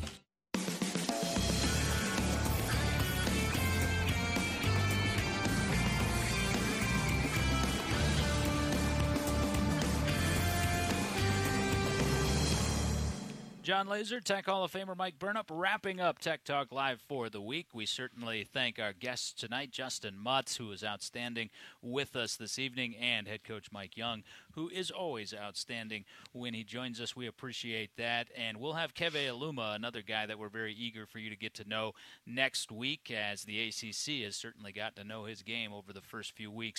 [SPEAKER 2] John Laser, Tech Hall of Famer Mike Burnup, wrapping up Tech Talk Live for the week. We certainly thank our guests tonight, Justin Mutz, who is outstanding with us this evening, and head coach Mike Young, who is always outstanding when he joins us. We appreciate that. And we'll have Keve Aluma, another guy that we're very eager for you to get to know next week, as the A C C has certainly gotten to know his game over the first few weeks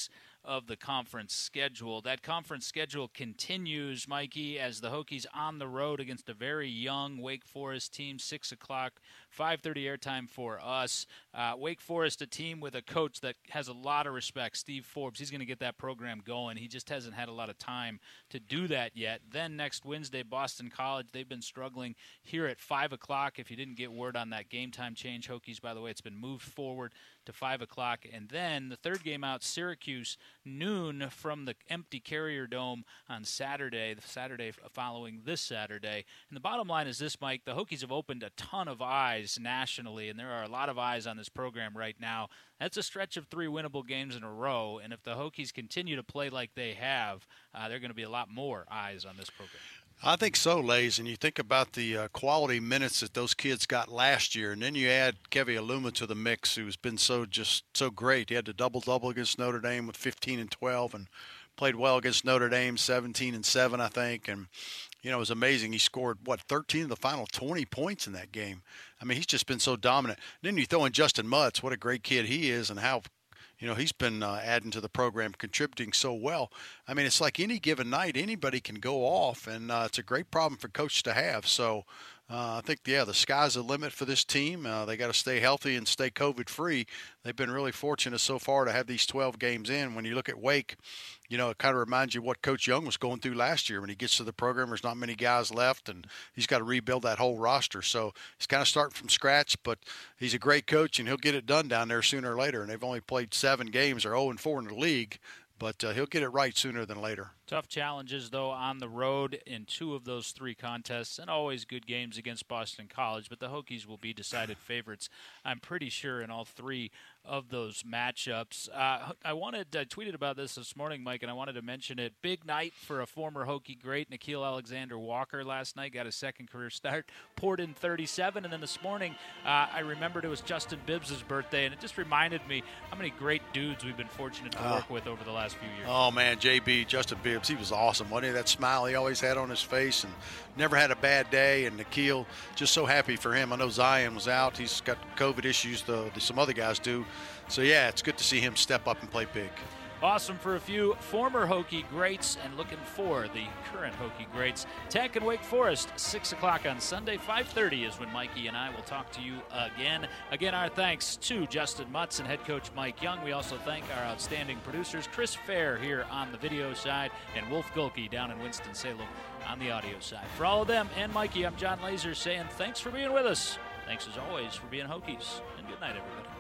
[SPEAKER 2] of the conference schedule. That conference schedule continues, Mikey, as the Hokies on the road against a very young Wake Forest team, six o'clock, five thirty airtime for us. Uh, Wake Forest, a team with a coach that has a lot of respect, Steve Forbes. He's going to get that program going. He just hasn't had a lot of time to do that yet. Then next Wednesday, Boston College. They've been struggling here at five o'clock. If you didn't get word on that game time change, Hokies, by the way, it's been moved forward to five o'clock. And then the third game out, Syracuse, noon from the empty Carrier Dome on Saturday, the Saturday following this Saturday. And the bottom line is this, Mike, the Hokies have opened a ton of eyes nationally, and there are a lot of eyes on this program right now. That's a stretch of three winnable games in a row, and if the Hokies continue to play like they have, uh, there are going to be a lot more eyes on this program.
[SPEAKER 4] I think so, Lays, and you think about the uh, quality minutes that those kids got last year, and then you add Kevin Aluma to the mix, who's been so just so great. He had the double-double against Notre Dame with fifteen and twelve, and played well against Notre Dame, seventeen and seven, I think, and you know, it was amazing. He scored, what, thirteen of the final twenty points in that game. I mean, he's just been so dominant. And then you throw in Justin Mutz, what a great kid he is, and how, you know, he's been uh, adding to the program, contributing so well. I mean, it's like any given night, anybody can go off, and uh, it's a great problem for coach to have. So uh, I think, yeah, the sky's the limit for this team. Uh, they got to stay healthy and stay COVID-free. They've been really fortunate so far to have these twelve games in. When you look at Wake, you know, it kind of reminds you what Coach Young was going through last year. When he gets to the program, there's not many guys left, and he's got to rebuild that whole roster. So he's kind of starting from scratch, but he's a great coach, and he'll get it done down there sooner or later. And they've only played seven games. They're oh and four in the league, but uh, he'll get it right sooner than later.
[SPEAKER 2] Tough challenges, though, on the road in two of those three contests, and always good games against Boston College, but the Hokies will be decided favorites, I'm pretty sure, in all three of those matchups. Uh, I wanted, I tweeted about this this morning, Mike, and I wanted to mention it. Big night for a former Hokie great, Nickeil Alexander-Walker, last night. Got a second career start, poured in thirty-seven, and then this morning uh, I remembered it was Justin Bibbs' birthday, and it just reminded me how many great dudes we've been fortunate to uh, work with over the last few years.
[SPEAKER 4] Oh, man, J B, Justin Bibbs, he was awesome, wasn't he? That smile he always had on his face, and never had a bad day. And Nickeil, just so happy for him. I know Zion was out. He's got COVID issues, though some other guys do. So, yeah, it's good to see him step up and play big.
[SPEAKER 2] Awesome for a few former Hokie greats, and looking for the current Hokie greats. Tech and Wake Forest, six o'clock on Sunday. five thirty is when Mikey and I will talk to you again. Again, our thanks to Justin Mutz and head coach Mike Young. We also thank our outstanding producers, Chris Fair here on the video side, and Wolf Gulke down in Winston-Salem on the audio side. For all of them and Mikey, I'm John Laser saying thanks for being with us. Thanks as always for being Hokies, and good night, everybody.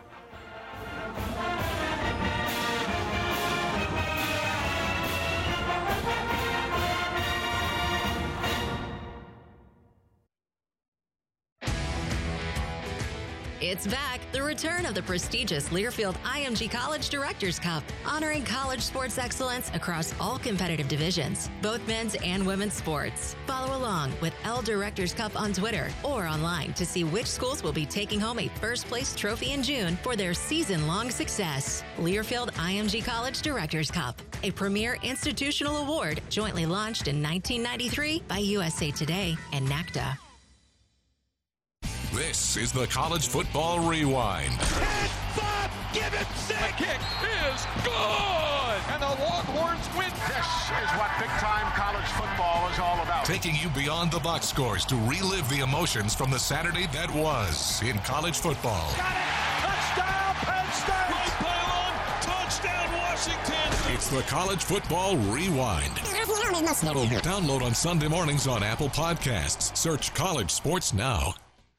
[SPEAKER 3] It's back, the return of the prestigious Learfield I M G College Directors Cup, honoring college sports excellence across all competitive divisions, both men's and women's sports. Follow along with L Directors Cup on Twitter or online to see which schools will be taking home a first place trophy in June for their season-long success. Learfield I M G College Directors Cup, a premier institutional award jointly launched in nineteen ninety-three by U S A Today and NACDA.
[SPEAKER 1] This is the College Football Rewind.
[SPEAKER 22] Hit Bob, give it six. The kick is good, and the Longhorns win.
[SPEAKER 23] This is what big-time college football is all about.
[SPEAKER 1] Taking you beyond the box scores to relive the emotions from the Saturday that was in college football.
[SPEAKER 22] Got it! Touchdown, Penn State! Right pylon, touchdown, Washington!
[SPEAKER 1] It's the College Football Rewind. Download on Sunday mornings on Apple Podcasts. Search College Sports Now.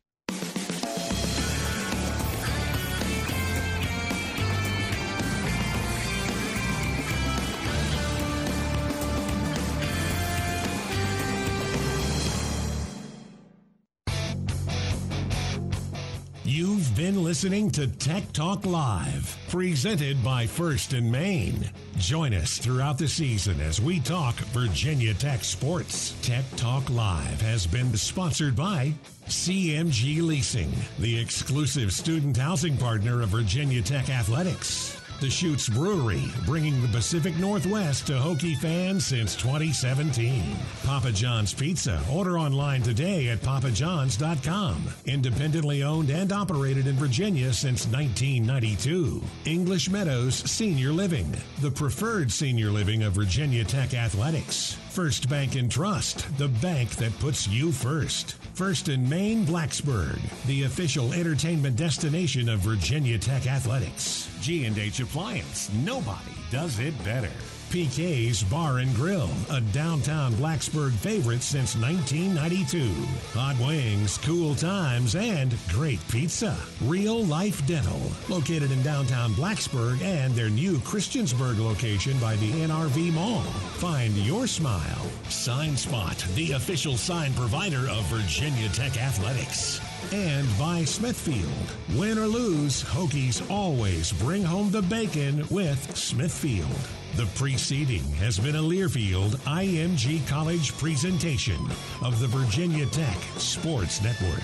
[SPEAKER 1] You've been listening to Tech Talk Live, presented by First and Main. Join us throughout the season as we talk Virginia Tech sports. Tech Talk Live has been sponsored by C M G Leasing, the exclusive student housing partner of Virginia Tech Athletics. Deschutes Brewery, bringing the Pacific Northwest to Hokie fans since twenty seventeen. Papa John's Pizza. Order online today at papa johns dot com. Independently owned and operated in Virginia since nineteen ninety-two. English Meadows Senior Living, the preferred senior living of Virginia Tech Athletics. First Bank and Trust, the bank that puts you first. First and Main Blacksburg, the official entertainment destination of Virginia Tech Athletics. G and H Appliance, nobody does it better. P K's Bar and Grill, a downtown Blacksburg favorite since nineteen ninety-two. Hot wings, cool times, and great pizza. Real Life Dental, located in downtown Blacksburg and their new Christiansburg location by the N R V Mall. Find your smile. Sign Spot, the official sign provider of Virginia Tech Athletics. And by Smithfield. Win or lose, Hokies always bring home the bacon with Smithfield. The preceding has been a Learfield I M G College presentation of the Virginia Tech Sports Network.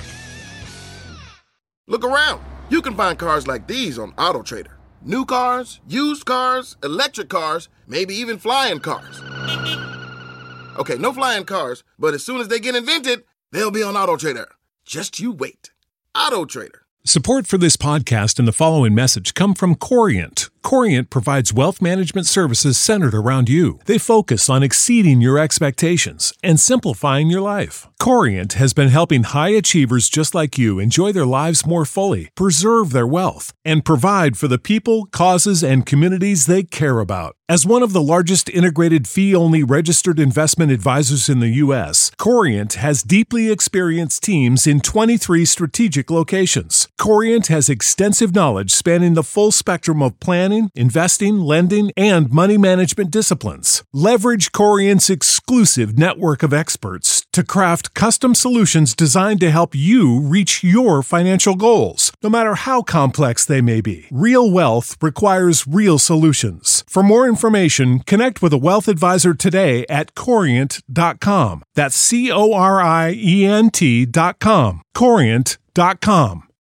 [SPEAKER 9] Look around. You can find cars like these on AutoTrader. New cars, used cars, electric cars, maybe even flying cars. Okay, no flying cars, but as soon as they get invented, they'll be on AutoTrader. Just you wait. AutoTrader.
[SPEAKER 12] Support for this podcast and the following message come from Corient. Corient provides wealth management services centered around you. They focus on exceeding your expectations and simplifying your life. Corient has been helping high achievers just like you enjoy their lives more fully, preserve their wealth, and provide for the people, causes, and communities they care about. As one of the largest integrated fee-only registered investment advisors in the U S, Corient has deeply experienced teams in twenty-three strategic locations. Corient has extensive knowledge spanning the full spectrum of planning, investing, lending, and money management disciplines. Leverage Corient's exclusive network of experts to craft custom solutions designed to help you reach your financial goals, no matter how complex they may be. Real wealth requires real solutions. For more information, connect with a wealth advisor today at corient dot com. That's C O R I E N T dot com. corient dot com.